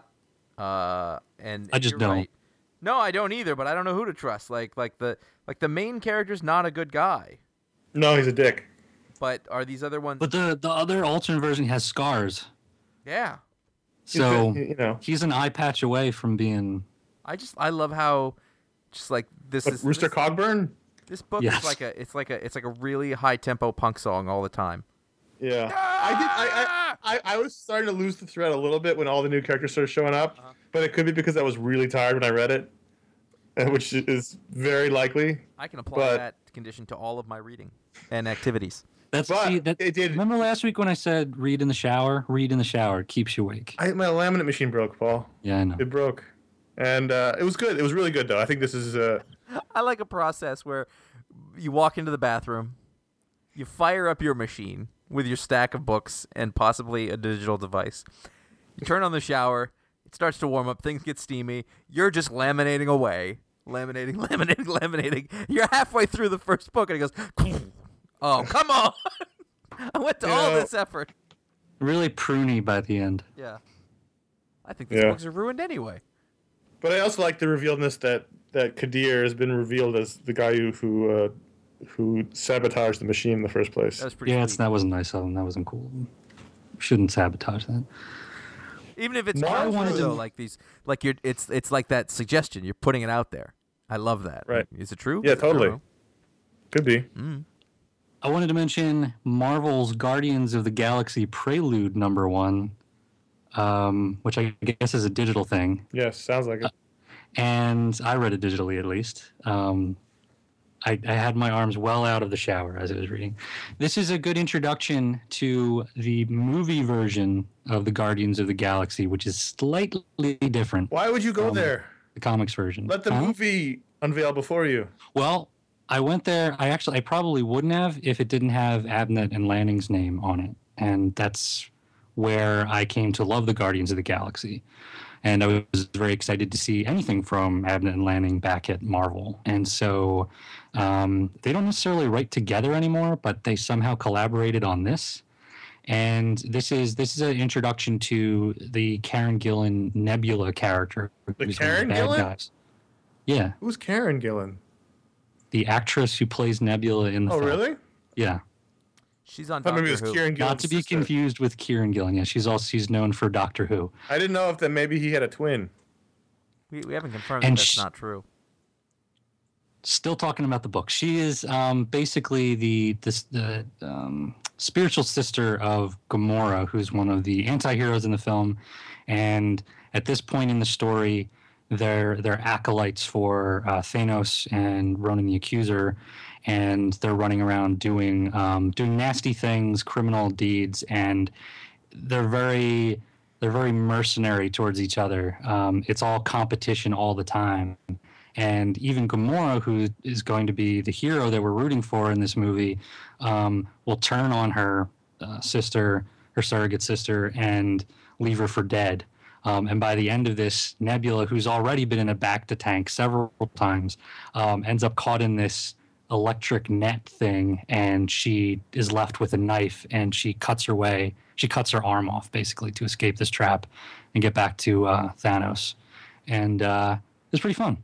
And I just you're don't. right. No, I don't either. But I don't know who to trust. Like the main character's not a good guy. No, he's a dick. But are these other ones? But the other alternate version has scars. Yeah. So You he's an eye patch away from being... I love how just like this But is Rooster Cogburn? This book Yes. is like a really high tempo punk song all the time. Yeah. I was starting to lose the thread a little bit when all the new characters started showing up, but it could be because I was really tired when I read it, which is very likely. I can apply But- that condition to all of my reading and activities. That's But that, it did- Remember last week when I said read in the shower? Read in the shower. It keeps you awake. My laminate machine broke, Paul. Yeah, I know. It broke. And it was good. It was really good, though. I think this is... I like a process where you walk into the bathroom, you fire up your machine with your stack of books and possibly a digital device. You turn on the shower, it starts to warm up, things get steamy, you're just laminating away. Laminating. You're halfway through the first book and it goes, oh, come on. I went to all this effort. Really pruny by the end. Yeah. I think these books are ruined anyway. But I also like the revealedness that Kadir has been revealed as the guy who sabotaged the machine in the first place. That was pretty Yeah, sweet. that wasn't nice of him. That wasn't cool. Shouldn't sabotage that. Even if it's No, I not wanted true, to- though, like these, like it's like that suggestion. You're putting it out there. I love that. Right. Is it true? Yeah, Is it totally. true? Could be. I wanted to mention Marvel's Guardians of the Galaxy Prelude #1, which I guess is a digital thing. Yes, sounds like it. And I read it digitally, at least. I had my arms well out of the shower as I was reading. This is a good introduction to the movie version of the Guardians of the Galaxy, which is slightly different. Why would you go there? the comics version. Let the movie unveil before you. Well, I went there. I probably wouldn't have if it didn't have Abnett and Lanning's name on it. And that's where I came to love the Guardians of the Galaxy. And I was very excited to see anything from Abnett and Lanning back at Marvel. And so they don't necessarily write together anymore, but they somehow collaborated on this. And this is an introduction to the Karen Gillan Nebula character. The Karen Gillan? Guys. Yeah. Who's Karen Gillan? The actress who plays Nebula in the film. Oh, really? Yeah. She's on Maybe Doctor it's Who. Kieran Gillan's Not to be sister. confused with Kieran Gillen. Yeah, she's known for Doctor Who. I didn't know if that maybe he had a twin. We haven't confirmed And that that's not true. Still talking about the book. She is basically the spiritual sister of Gamora, who's one of the anti-heroes in the film. And at this point in the story, they're acolytes for Thanos and Ronan the Accuser, and they're running around doing nasty things, criminal deeds, and they're very mercenary towards each other. It's all competition all the time. And even Gamora, who is going to be the hero that we're rooting for in this movie, will turn on her sister, her surrogate sister, and leave her for dead. And by the end of this, Nebula, who's already been in a back-to-tank several times, ends up caught in this electric net thing, and she is left with a knife, and she cuts her arm off, basically, to escape this trap and get back to Thanos. And it's pretty fun.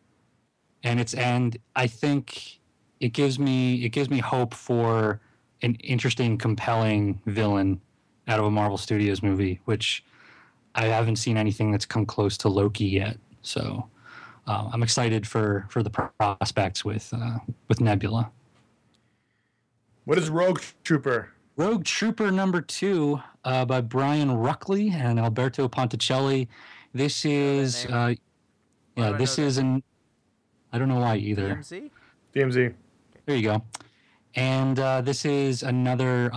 And I think it gives me hope for an interesting, compelling villain out of a Marvel Studios movie, which I haven't seen anything that's come close to Loki yet. So I'm excited for the prospects with Nebula. What is Rogue Trooper? Rogue Trooper number 2 by Brian Ruckley and Alberto Ponticelli. This is I don't know why either. DMZ. There you go. And this is another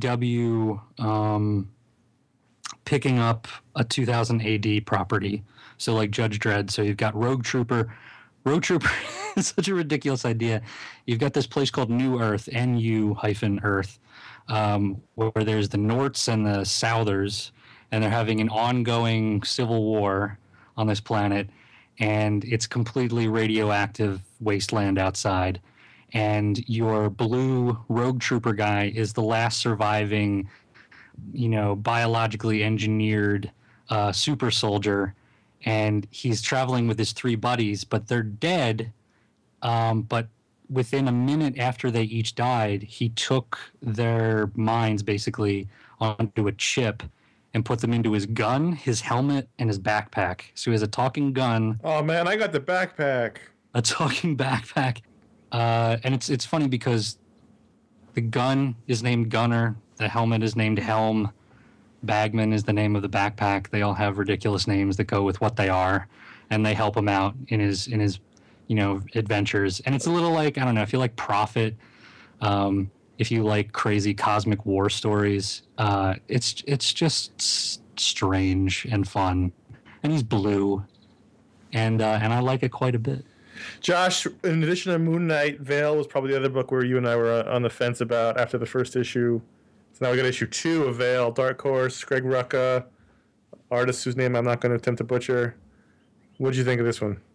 IDW picking up a 2000 AD property. So like Judge Dredd. So you've got Rogue Trooper. Rogue Trooper is such a ridiculous idea. You've got this place called New Earth, NU-Earth, where there's the Norts and the Southers, and they're having an ongoing civil war on this planet. And it's completely radioactive wasteland outside. And your blue Rogue Trooper guy is the last surviving, biologically engineered super soldier. And he's traveling with his 3 buddies, but they're dead. But within a minute after they each died, he took their minds basically onto a chip and put them into his gun, his helmet, and his backpack. So he has a talking gun. Oh man, I got the backpack. A talking backpack. And it's funny because the gun is named Gunner, the helmet is named Helm, Bagman is the name of the backpack. They all have ridiculous names that go with what they are, and they help him out in his adventures. And it's a little like, I don't know, if you like Prophet, if you like crazy cosmic war stories, it's just strange and fun. And he's blue, and I like it quite a bit. Josh, in addition to Moon Knight, Veil was probably the other book where you and I were on the fence about after the first issue. So now we got issue 2 of Veil, Dark Horse, Greg Rucka, artist whose name I'm not going to attempt to butcher. What did you think of this one?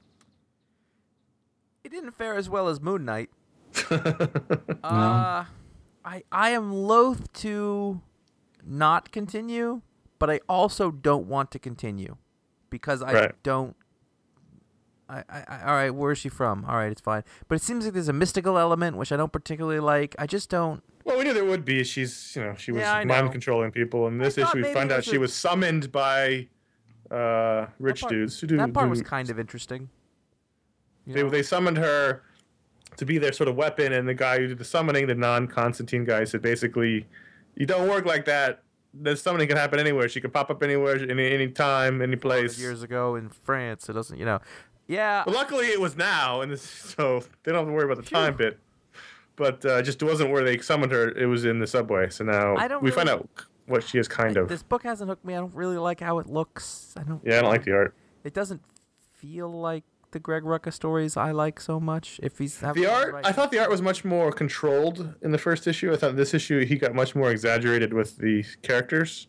It didn't fare as well as Moon Knight. No. I am loath to not continue, but I also don't want to continue because I don't. All right, where is she from? All right, it's fine. But it seems like there's a mystical element which I don't particularly like. I just don't. Well, we knew there would be. She was I know. mind controlling people. In this issue, we find out she was summoned by rich dudes. That part was kind of interesting. They summoned her to be their sort of weapon, and the guy who did the summoning, the non-Constantine guy, said basically, "You don't work like that. The summoning can happen anywhere. She can pop up anywhere, any time, any place." Years ago in France, it doesn't, Yeah. But luckily, it was now, so they don't have to worry about the time bit. But just wasn't where they summoned her. It was in the subway. So now we find out what she is kind of. This book hasn't hooked me. I don't really like how it looks. I don't like the art. It doesn't feel like the Greg Rucka stories I like so much. If he's the art, I thought the art was much more controlled in the first issue. I thought this issue he got much more exaggerated with the characters,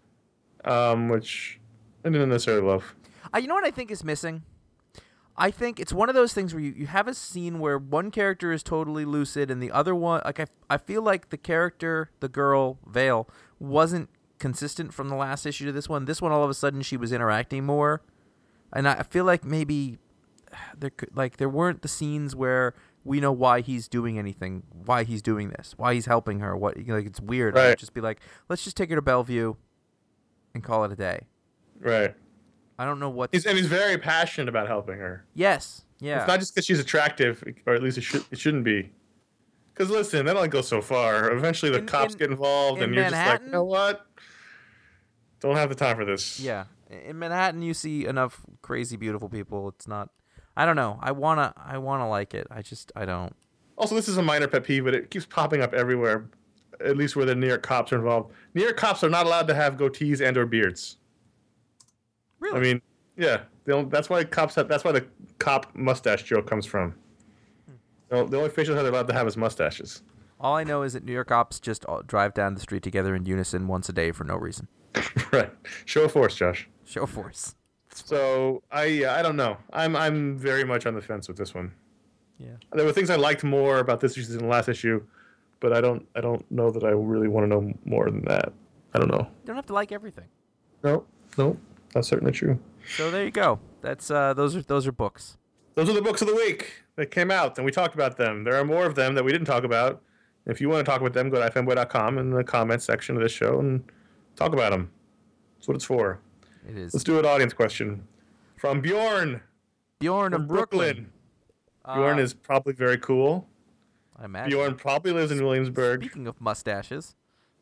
which I didn't necessarily love. You know what I think is missing? I think it's one of those things where you have a scene where one character is totally lucid and the other one, like I feel like the character, the girl, Vale, wasn't consistent from the last issue to this one. This one, all of a sudden, she was interacting more. And I feel like maybe there weren't the scenes where we know why he's doing anything, why he's doing this, why he's helping her. It's weird. Right. Just be like, let's just take her to Bellevue and call it a day. Right. I don't know what. He's very passionate about helping her. Yes. Yeah. It's not just because she's attractive, or at least it shouldn't be. Because listen, that only goes so far. Eventually, the cops get involved, and you're just like, you know what? Don't have the time for this. Yeah. In Manhattan, you see enough crazy, beautiful people. It's not. I don't know. I wanna like it. I don't. Also, this is a minor pet peeve, but it keeps popping up everywhere. At least where the New York cops are involved. New York cops are not allowed to have goatees and/or beards. Really? I mean, yeah. That's why that's why the cop mustache joke comes from. The only facial hair they're allowed to have is mustaches. All I know is that New York cops just drive down the street together in unison once a day for no reason. Right. Show of force, Josh. Show of force. So I don't know. I'm very much on the fence with this one. Yeah. There were things I liked more about this issue than the last issue, but I don't know that I really want to know more than that. I don't know. You don't have to like everything. No, that's certainly true. So there you go. That's those are books. Those are the books of the week that came out, and we talked about them. There are more of them that we didn't talk about. If you want to talk about them, go to ifmboy.com in the comments section of this show and talk about them. That's what it's for. It is. Let's do an audience question from Bjorn. Bjorn from of Brooklyn. Bjorn is probably very cool. I imagine. Bjorn probably lives in Williamsburg. Speaking of mustaches.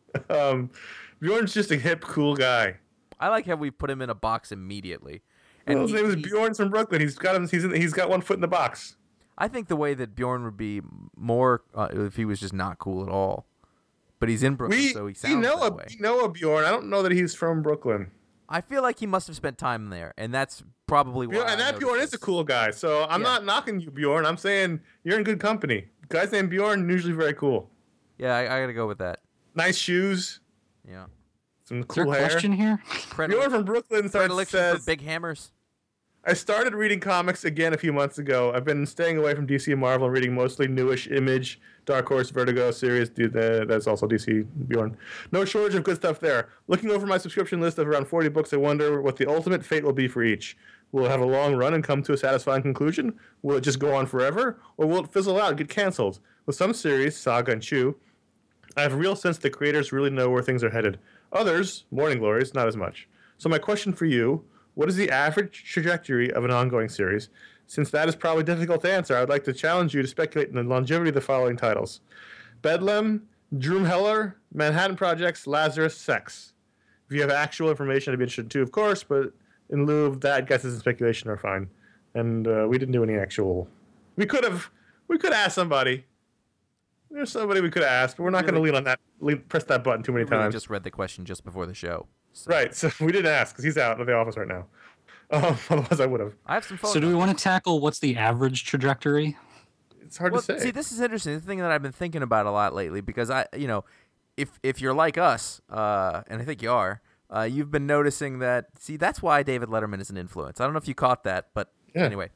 Bjorn's just a hip, cool guy. I like how we put him in a box immediately. And his name is Bjorn from Brooklyn. He's got one foot in the box. I think the way that Bjorn would be more if he was just not cool at all. But he's in Brooklyn, so he sounds that way. We know a Bjorn. I don't know that he's from Brooklyn. I feel like he must have spent time there, and that's probably why. And that Bjorn is a cool guy, so I'm not knocking you, Bjorn. I'm saying you're in good company. Guys named Bjorn usually very cool. Yeah, I gotta go with that. Nice shoes. Yeah. Some cool hair. Question here? Bjorn from Brooklyn says for big hammers. I started reading comics again a few months ago. I've been staying away from DC and Marvel and reading mostly newish Image, Dark Horse, Vertigo series. That's also DC, Bjorn. No shortage of good stuff there. Looking over my subscription list of around 40 books, I wonder what the ultimate fate will be for each. Will it have a long run and come to a satisfying conclusion? Will it just go on forever? Or will it fizzle out and get canceled? With some series, Saga and Chew, I have a real sense the creators really know where things are headed. Others, Morning Glories, not as much. So my question for you, what is the average trajectory of an ongoing series? Since that is probably difficult to answer, I would like to challenge you to speculate in the longevity of the following titles. Bedlam, Droomheller, Manhattan Projects, Lazarus, Sex. If you have actual information, I'd be interested too, of course, but in lieu of that, guesses and speculation are fine. And we didn't do any actual... We could ask somebody. There's somebody we could ask, but we're not going to lean on that. Press that button too many times. I just read the question just before the show. So. Right, so we didn't ask because he's out of the office right now. Otherwise, I would have. I have some phone. So, do we want to tackle what's the average trajectory? It's hard to say. See, this is interesting. The thing that I've been thinking about a lot lately because if you're like us, and I think you are, you've been noticing that. See, that's why David Letterman is an influence. I don't know if you caught that, but anyway,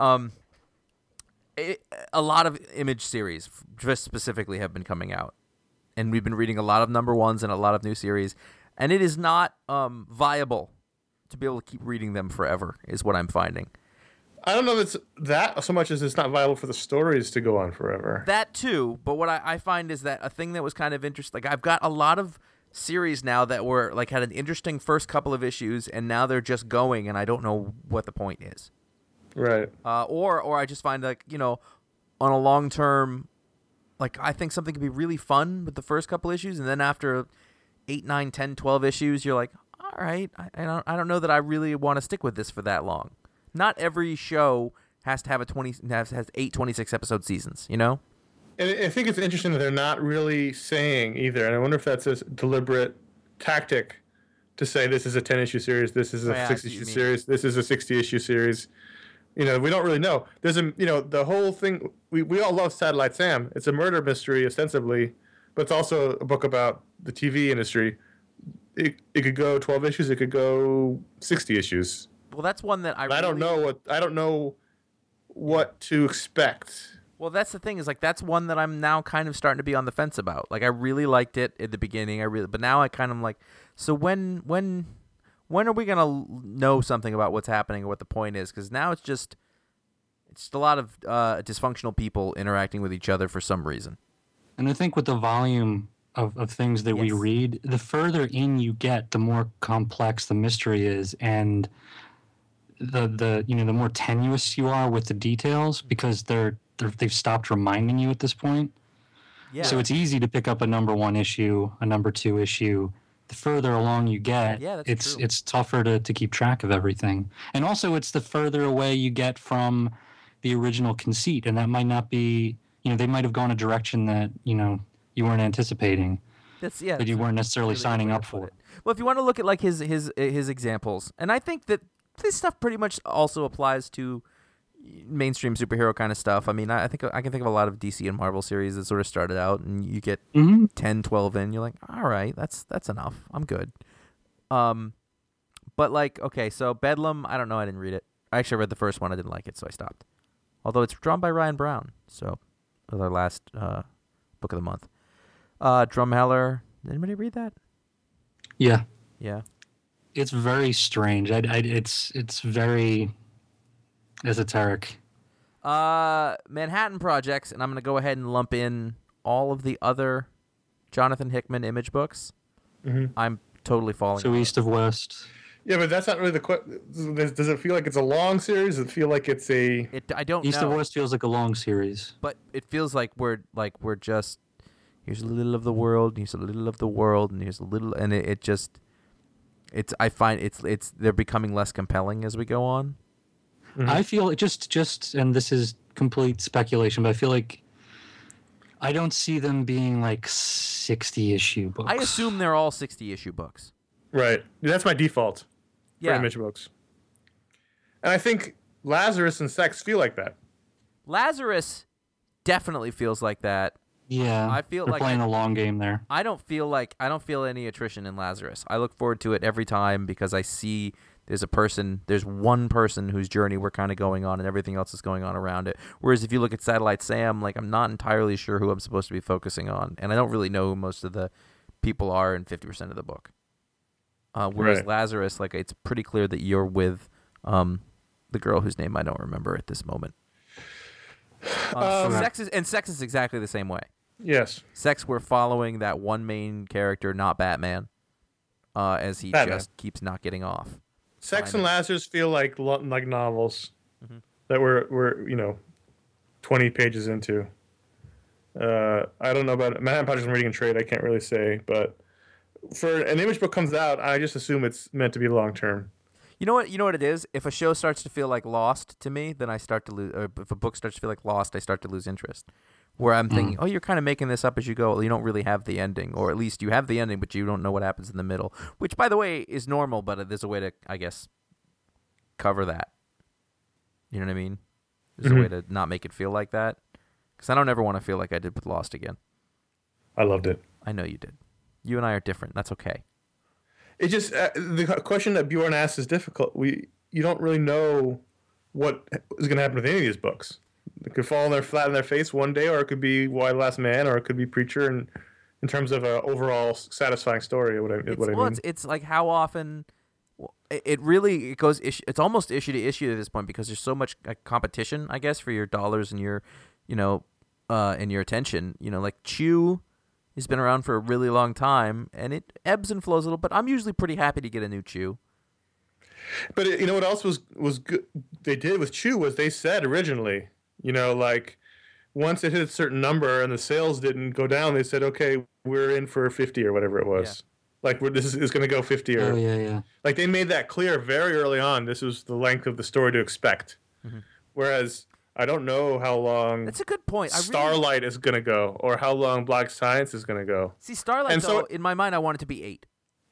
a lot of Image series, just specifically, have been coming out, and we've been reading a lot of number ones and a lot of new series. And it is not viable to be able to keep reading them forever, is what I'm finding. I don't know if it's that so much as it's not viable for the stories to go on forever. That too, but what I find is that a thing that was kind of interesting, like I've got a lot of series now that were like had an interesting first couple of issues, and now they're just going, and I don't know what the point is. Right. Or I just find like, on a long term, like I think something could be really fun with the first couple issues, and then after 8, 9, 10, 12 issues, you're like, all right, I don't know that I really want to stick with this for that long. Not every show has to have has 8 26-episode seasons, you know? And I think it's interesting that they're not really saying either, and I wonder if that's a deliberate tactic to say this is a 10-issue series, this is a 6-issue series, this is a 60-issue series. You know, we don't really know. There's the whole thing. We all love Satellite Sam. It's a murder mystery ostensibly, but it's also a book about the TV industry. It could go 12 issues. It could go 60 issues. Well, that's one that I don't know what to expect. Well, that's the thing is like that's one that I'm now kind of starting to be on the fence about. Like I really liked it at the beginning. But now I kind of like. So when are we gonna know something about what's happening or what the point is? Because now it's just a lot of dysfunctional people interacting with each other for some reason. And I think with the volume of things that we read, the further in you get, the more complex the mystery is, and the more tenuous you are with the details because they've stopped reminding you at this point. Yeah. So it's easy to pick up a number 1 issue, a number 2 issue. The further along you get, it's tougher to keep track of everything. And also it's the further away you get from the original conceit, and that might not be, they might have gone a direction that, you weren't anticipating. That you weren't necessarily signing up for. Well, if you want to look at like his examples, and I think that this stuff pretty much also applies to mainstream superhero kind of stuff. I mean, I think I can think of a lot of DC and Marvel series that sort of started out and you get 10, 12 in, you're like, all right, that's enough. I'm good. But like, okay, so Bedlam, I don't know, I didn't read it. I actually read the first one, I didn't like it, so I stopped. Although it's drawn by Ryan Brown, so that's our last book of the month. Drumheller, did anybody read that? Yeah. Yeah. It's very strange. It's very esoteric. Manhattan Projects, and I'm going to go ahead and lump in all of the other Jonathan Hickman Image books. Mm-hmm. I'm totally falling. So East of West. Yeah, but that's not really the question. Does it feel like it's a long series? Does it feel like it's a? I don't. East of West feels like a long series, but it feels like we're just here's a little of the world, here's a little of the world, and here's a little, and it just. I find it's they're becoming less compelling as we go on. Mm-hmm. I feel just and this is complete speculation, but I feel like I don't see them being like 60-issue books. I assume they're all 60-issue books. Right. That's my default for Yeah. Image books. And I think Lazarus and Sex feel like that. Lazarus definitely feels like that. Yeah, I feel they're like playing a long game there. I don't feel any attrition in Lazarus. I look forward to it every time because I see there's one person whose journey we're kind of going on and everything else is going on around it. Whereas if you look at Satellite Sam, like I'm not entirely sure who I'm supposed to be focusing on, and I don't really know who most of the people are in 50% of the book. Whereas Right. Lazarus, like it's pretty clear that you're with the girl whose name I don't remember at this moment. Sex is exactly the same way. Yes. Sex, we're following that one main character, not Batman, as he Batman. just keeps not getting off. Sex and Lazarus feel like novels that we're 20 pages into. I don't know about Manhattan Project. I'm reading in trade. I can't really say, but for an Image book comes out, I just assume it's meant to be long term. You know what it is? If a show starts to feel like Lost to me, then I start to lose. Or if a book starts to feel like Lost, I start to lose interest. Where I'm thinking, oh, you're kind of making this up as you go. You don't really have the ending, or at least you have the ending, but you don't know what happens in the middle. Which, by the way, is normal, but there's a way to, I guess, cover that. You know what I mean? There's a way to not make it feel like that. Because I don't ever want to feel like I did with Lost again. I loved it. I know you did. You and I are different. That's okay. It just the question that Bjorn asks is difficult. You don't really know what is going to happen with any of these books. It could fall flat on their face one day, or it could be Why the Last Man, or it could be Preacher, and in terms of an overall satisfying story. It's like how often it goes. It's almost issue to issue at this point because there's so much competition, I guess, for your dollars and your, and your attention. Like Chew has been around for a really long time, and it ebbs and flows a little. But I'm usually pretty happy to get a new Chew. But you know what else was good? They did with Chew was they said originally, like once it hit a certain number and the sales didn't go down, they said, okay, we're in for 50 or whatever it was. Yeah. Like this is going to go 50 or yeah. Like they made that clear very early on. This was the length of the story to expect. Mm-hmm. Whereas I don't know how long. That's a good point. Starlight is going to go, or how long Black Science is going to go. See, Starlight, in my mind, I want it to be 8.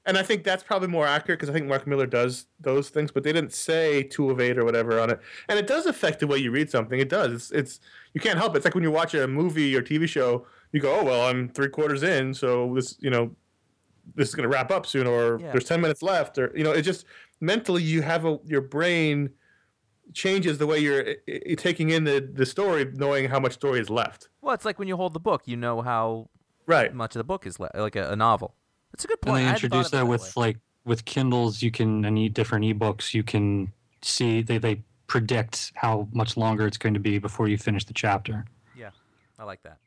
And I think that's probably more accurate because I think Mark Miller does those things, but they didn't say 2 of 8 or whatever on it. And it does affect the way you read something. It does. It's you can't help it. It's like when you watch a movie or TV show, you go, oh, well, I'm 3/4 in, so this is going to wrap up soon, or there's 10 minutes left, or, it just mentally you have your brain changes the way you're taking in the story, knowing how much story is left. Well, it's like when you hold the book, you know how much of the book is left, like a novel. It's a good point. And they introduce that with Kindles, and different ebooks, you can see they predict how much longer it's going to be before you finish the chapter. Yeah, I like that.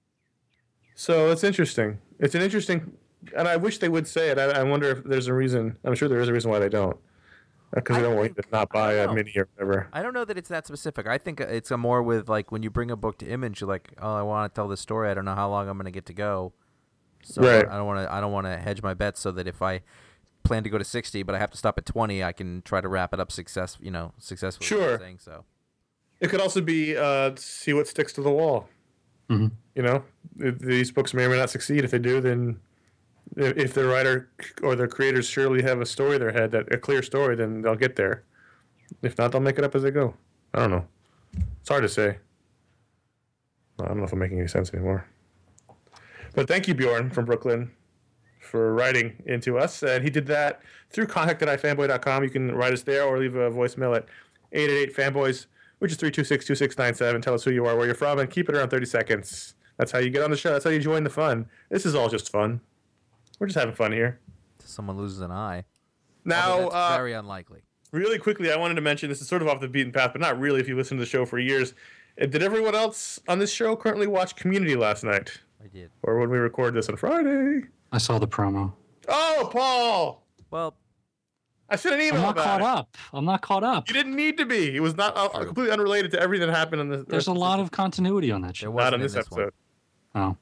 So it's interesting. It's an interesting, and I wish they would say it. I wonder if there's a reason. I'm sure there is a reason why they don't. Because they don't want you to not buy a mini or whatever. I don't know that it's that specific. I think it's a more with like when you bring a book to Image, you're like, oh, I want to tell this story. I don't know how long I'm going to get to go. So right. I don't want to hedge my bets so that if I plan to go to 60, but I have to stop at 20, I can try to wrap it up successfully. Sure. So it could also be see what sticks to the wall. Mm-hmm. These books may or may not succeed. If they do, then if the writer or the creators surely have a story in their head, a clear story, then they'll get there. If not, they'll make it up as they go. I don't know. It's hard to say. I don't know if I'm making any sense anymore. But thank you, Bjorn from Brooklyn, for writing into us. And he did that through contact@ifanboy.com. You can write us there or leave a voicemail at 888-FANBOYS, which is 326-2697. Tell us who you are, where you're from, and keep it around 30 seconds. That's how you get on the show. That's how you join the fun. This is all just fun. We're just having fun here. Someone loses an eye. Now, that's very unlikely. Really quickly, I wanted to mention, this is sort of off the beaten path, but not really if you listen to the show for years. Did everyone else on this show currently watch Community last night? I did. Or when we record this on Friday? I saw the promo. Oh, Paul! Well, I sent an email about it. I'm not caught up. You didn't need to be. It was not completely unrelated to everything that happened in this. There's a lot of continuity on that show. Not on this episode. Oh.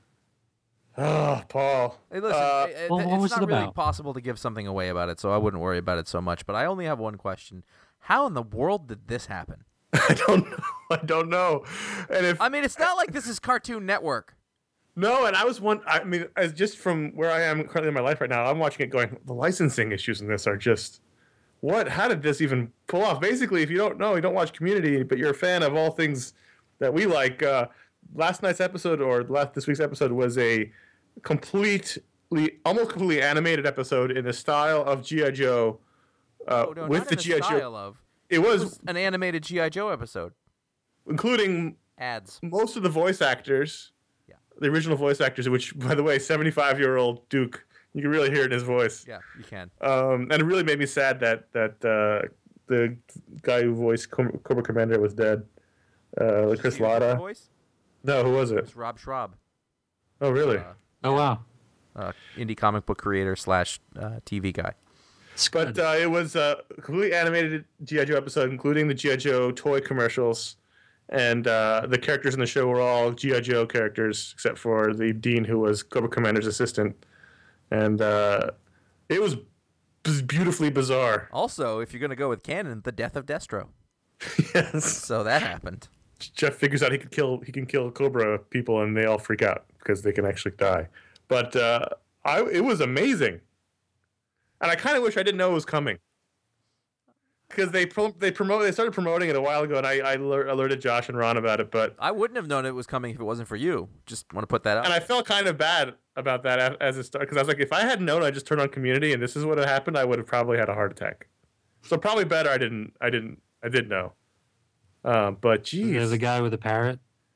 Oh, Paul. Hey, listen, what was it's not it really about? possible to give something away about it, so I wouldn't worry about it so much. But I only have one question. How in the world did this happen? I don't know. And it's not like this is Cartoon Network. No, and as just from where I am currently in my life right now, I'm watching it going, the licensing issues in this are just, how did this even pull off? Basically, if you don't know, you don't watch Community, but you're a fan of all things that we like, last night's episode or this week's episode was a almost completely animated episode in the style of G.I. Joe. With the G.I. Joe. It was an animated G.I. Joe episode. Including ads. Most of the voice actors. Yeah. The original voice actors, which, by the way, 75-year-old Duke, you can really hear it in his voice. Yeah, you can. And it really made me sad that the guy who voiced Cobra Commander was dead. Chris Latta. Voice? No, who was it? It was Rob Schraub. Oh, really? Oh, wow. Indie comic book creator / TV guy. But it was a completely animated G.I. Joe episode, including the G.I. Joe toy commercials. And the characters in the show were all G.I. Joe characters, except for the Dean, who was Cobra Commander's assistant. And it was beautifully bizarre. Also, if you're going to go with canon, the death of Destro. Yes. So that happened. Jeff figures out he can kill Cobra people, and they all freak out because they can actually die. But it was amazing. And I kind of wish I didn't know it was coming, because they started promoting it a while ago, and I alerted Josh and Ron about it. But I wouldn't have known it was coming if it wasn't for you. Just want to put that out. And I felt kind of bad about that as it started, because I was like, if I had known, I just turned on Community, and this is what had happened, I would have probably had a heart attack. So probably better I did know. But geez, there's a guy with a parrot.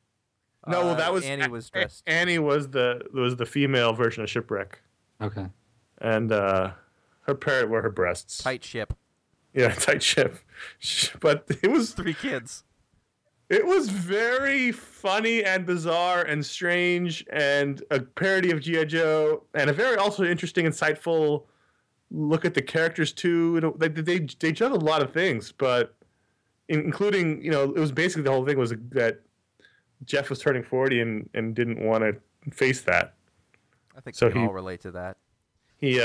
No, well, that was Annie was dressed. Annie was the female version of Shipwreck. Okay. And her parrot were her breasts. Tight ship. Yeah, tight ship. But it was 3 kids. It was very funny and bizarre and strange, and a parody of G.I. Joe, and a very also interesting, insightful look at the characters too. They juggled a lot of things, but including, it was basically, the whole thing was that Jeff was turning 40 and didn't want to face that. I think we can all relate to that. He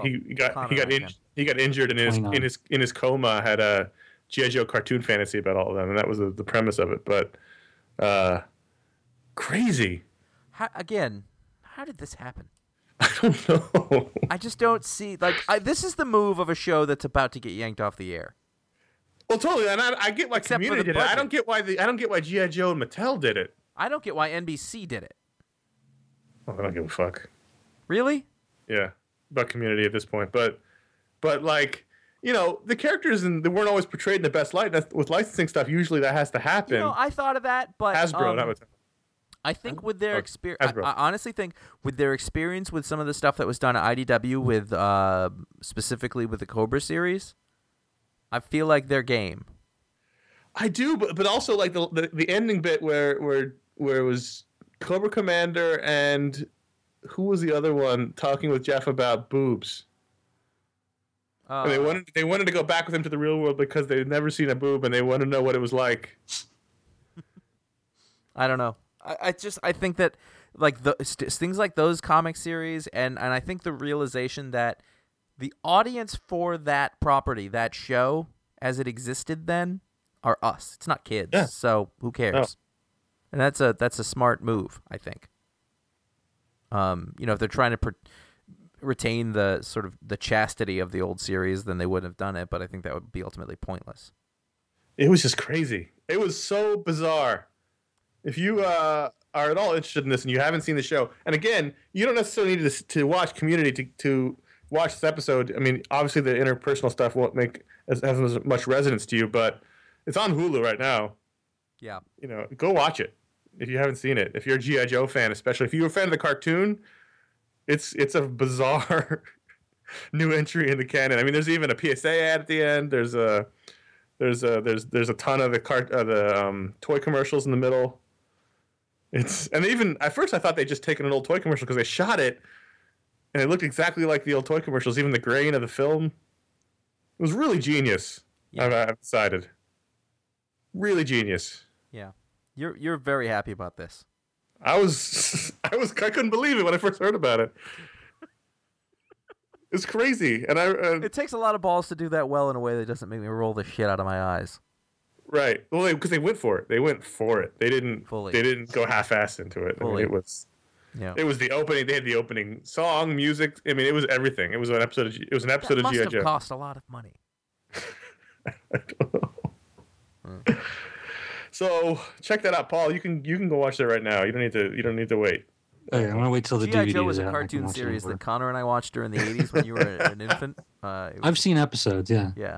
got injured and in his coma had a G.I. Joe cartoon fantasy about all of them, and that was the premise of it. But crazy. How did this happen? I don't know. I just don't see this is the move of a show that's about to get yanked off the air. Well, totally, and I get why Except for Community the did it. I budget. don't get why G.I. Joe and Mattel did it. I don't get why NBC did it. Oh, I don't give a fuck. Really? Yeah, about Community at this point, but like, you know, the characters they weren't always portrayed in the best light. With licensing stuff, usually that has to happen. You know, I thought of that, but Hasbro, not Mattel. I think with their experience, Hasbro. I honestly think with their experience with some of the stuff that was done at IDW with specifically with the Cobra series, I feel like their game. I do, but also like the ending bit where it was Cobra Commander and who was the other one talking with Jeff about boobs. And they wanted to go back with him to the real world because they'd never seen a boob and they wanted to know what it was like. I don't know. I think that like things like those comic series and I think the realization that the audience for that property, that show as it existed then, are us. It's not kids. Yeah. So who cares? No. And that's a smart move, I think. You know, if they're trying to retain the sort of the chastity of the old series, then they wouldn't have done it. But I think that would be ultimately pointless. It was just crazy. It was so bizarre. If you are at all interested in this and you haven't seen the show, and again, you don't necessarily need to watch Community to watch this episode. I mean, obviously the interpersonal stuff won't have as much resonance to you, but it's on Hulu right now. Yeah. You know, go watch it if you haven't seen it. If you're a G.I. Joe fan, especially if you're a fan of the cartoon, it's a bizarre new entry in the canon. I mean, there's even a PSA ad at the end. There's a ton of the toy commercials in the middle. And even at first I thought they'd just taken an old toy commercial because they shot it and it looked exactly like the old toy commercials, even the grain of the film. It was really genius. Yeah. I've decided. Really genius. Yeah. You're very happy about this. I couldn't believe it when I first heard about it. It's crazy. And it takes a lot of balls to do that well in a way that doesn't make me roll the shit out of my eyes. Right. Well, because they went for it. They went for it. They didn't go half-assed into it. Fully. I mean, it was the opening. They had the opening song, music. I mean, it was everything. It was an episode of G.I. Joe. That must have cost a lot of money. I don't know. So check that out, Paul. You can go watch that right now. You don't need to wait. Okay, I'm gonna wait till the G.I. DVD Joe was is a out. cartoon series that Connor and I watched during the 80s when you were an infant. I've seen episodes, yeah. Yeah.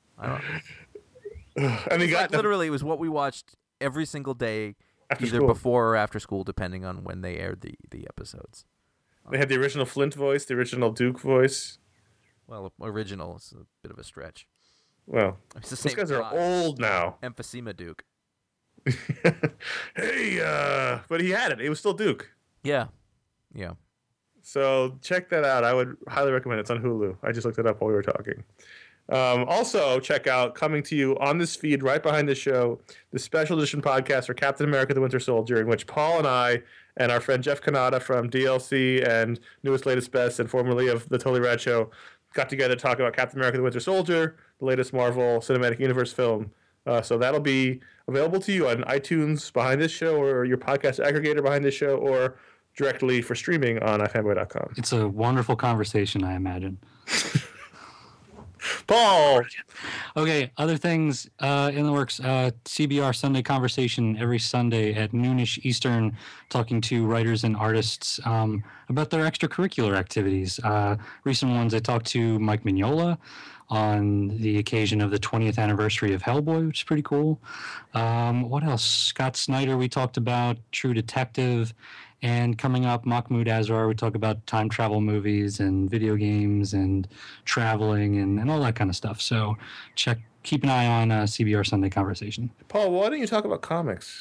And literally, it was what we watched every single day, either school. before or after school, depending on when they aired the episodes. They had the original Flint voice, the original Duke voice. Well, original is a bit of a stretch. Well, it's the those same guys are old now. Emphysema Duke. Hey, but he had it. It was still Duke. Yeah. So check that out. I would highly recommend it. It's on Hulu. I just looked it up while we were talking. Also, check out, coming to you on this feed right behind the show, the special edition podcast for Captain America the Winter Soldier, in which Paul and I and our friend Jeff Kanata from DLC and Newest Latest Best and formerly of the Totally Rad Show got together to talk about Captain America the Winter Soldier, the latest Marvel Cinematic Universe film. So that'll be available to you on iTunes behind this show or your podcast aggregator behind this show or directly for streaming on ifanboy.com. It's a wonderful conversation, I imagine. Paul! Okay, other things in the works. CBR Sunday Conversation every Sunday at noonish Eastern, talking to writers and artists about their extracurricular activities. Recent ones, I talked to Mike Mignola on the occasion of the 20th anniversary of Hellboy, which is pretty cool. What else? Scott Snyder, we talked about, True Detective. And coming up, Mahmoud Azrar, we talk about time travel movies and video games and traveling and all that kind of stuff. So keep an eye on CBR Sunday Conversation. Paul, why don't you talk about comics?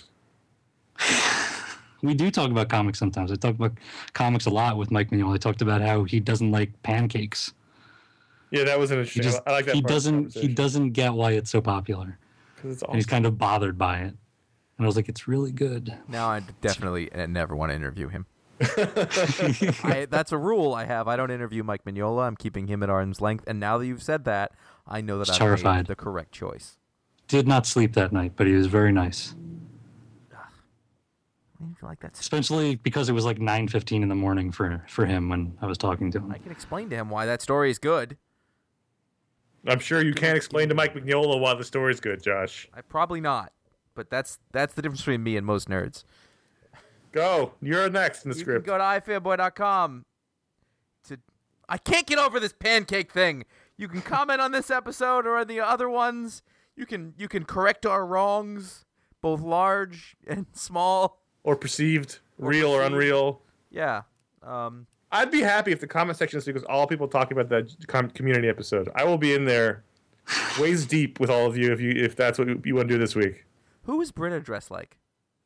We do talk about comics sometimes. I talk about comics a lot with Mike Mignola. I talked about how he doesn't like pancakes. Yeah, that was interesting. I like that. He doesn't get why it's so popular. Because it's awesome. And he's kind of bothered by it. And I was like, it's really good. Now I definitely never want to interview him. That's a rule I have. I don't interview Mike Mignola. I'm keeping him at arm's length. And now that you've said that, I know that I've made the correct choice. Did not sleep that night, but he was very nice. You like that? Especially because it was like 9:15 in the morning for him when I was talking to him. I can explain to him why that story is good. I'm sure you can't explain to Mike Mignola why the story's good, Josh. Probably not, but that's the difference between me and most nerds. Go. You're next in the You script. can go to ifanboy.com. I can't get over this pancake thing. You can comment on this episode or on the other ones. You can correct our wrongs, both large and small. Or perceived, real or unreal. Yeah. I'd be happy if the comment section this week was all people talking about that community episode. I will be in there ways deep with all of you if that's what you want to do this week. Who is Britta dressed like?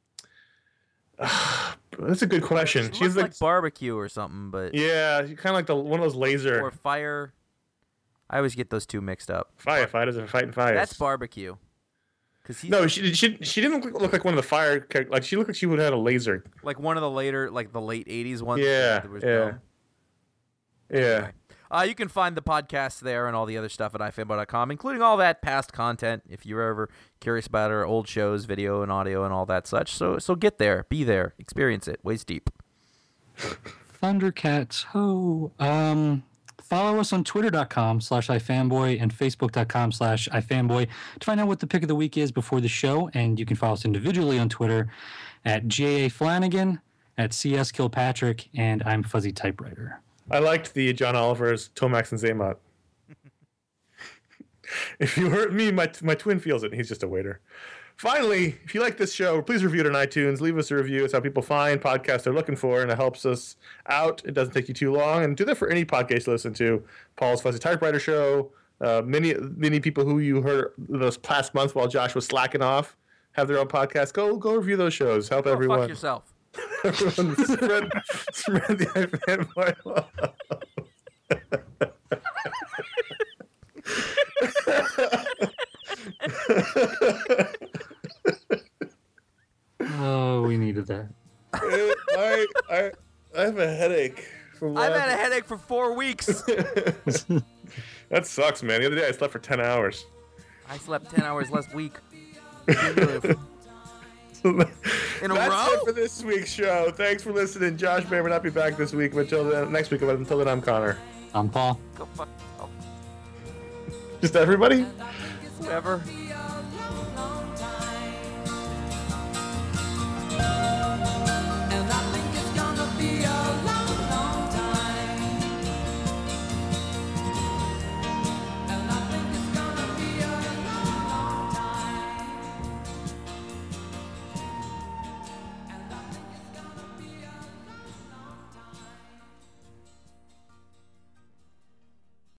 That's a good question. She's like barbecue or something, but yeah, kind of like one of those laser or fire. I always get those two mixed up. Firefighters are fighting fires. That's barbecue. No, she didn't look like one of the fire. Like she looked like she would have had a laser. Like one of the later, like the late '80s ones. Yeah, yeah. Anyway, you can find the podcast there and all the other stuff at ifanboy.com, including all that past content. If you're ever curious about our old shows, video and audio and all that such, so get there, be there, experience it. Waist deep. Thundercats. Follow us on twitter.com/ifanboy and facebook.com/ifanboy to find out what the pick of the week is before the show. And you can follow us individually on Twitter at J.A. Flanagan, at CS Kilpatrick, and I'm Fuzzy Typewriter. I liked the John Oliver's Tomax and Zaymot. If you hurt me, my twin feels it, and he's just a waiter. Finally, if you like this show, please review it on iTunes. Leave us a review. It's how people find podcasts they're looking for, and it helps us out. It doesn't take you too long. And do that for any podcast you listen to. Paul's Fuzzy Typewriter Show. Many people who you heard this past month while Josh was slacking off have their own podcast. Go review those shows. Help everyone. Fuck yourself. Everyone spread the iFanboy love. Oh, we needed that. I have a headache. I've had a headache for 4 weeks. That sucks, man. The other day I slept for 10 hours. I slept 10 hours last week. In a That's row? it for this week's show. Thanks for listening. Josh may not be back this week, but next week. Until then, I'm Connor. I'm Paul. Go fuck yourself. Just everybody? Whoever.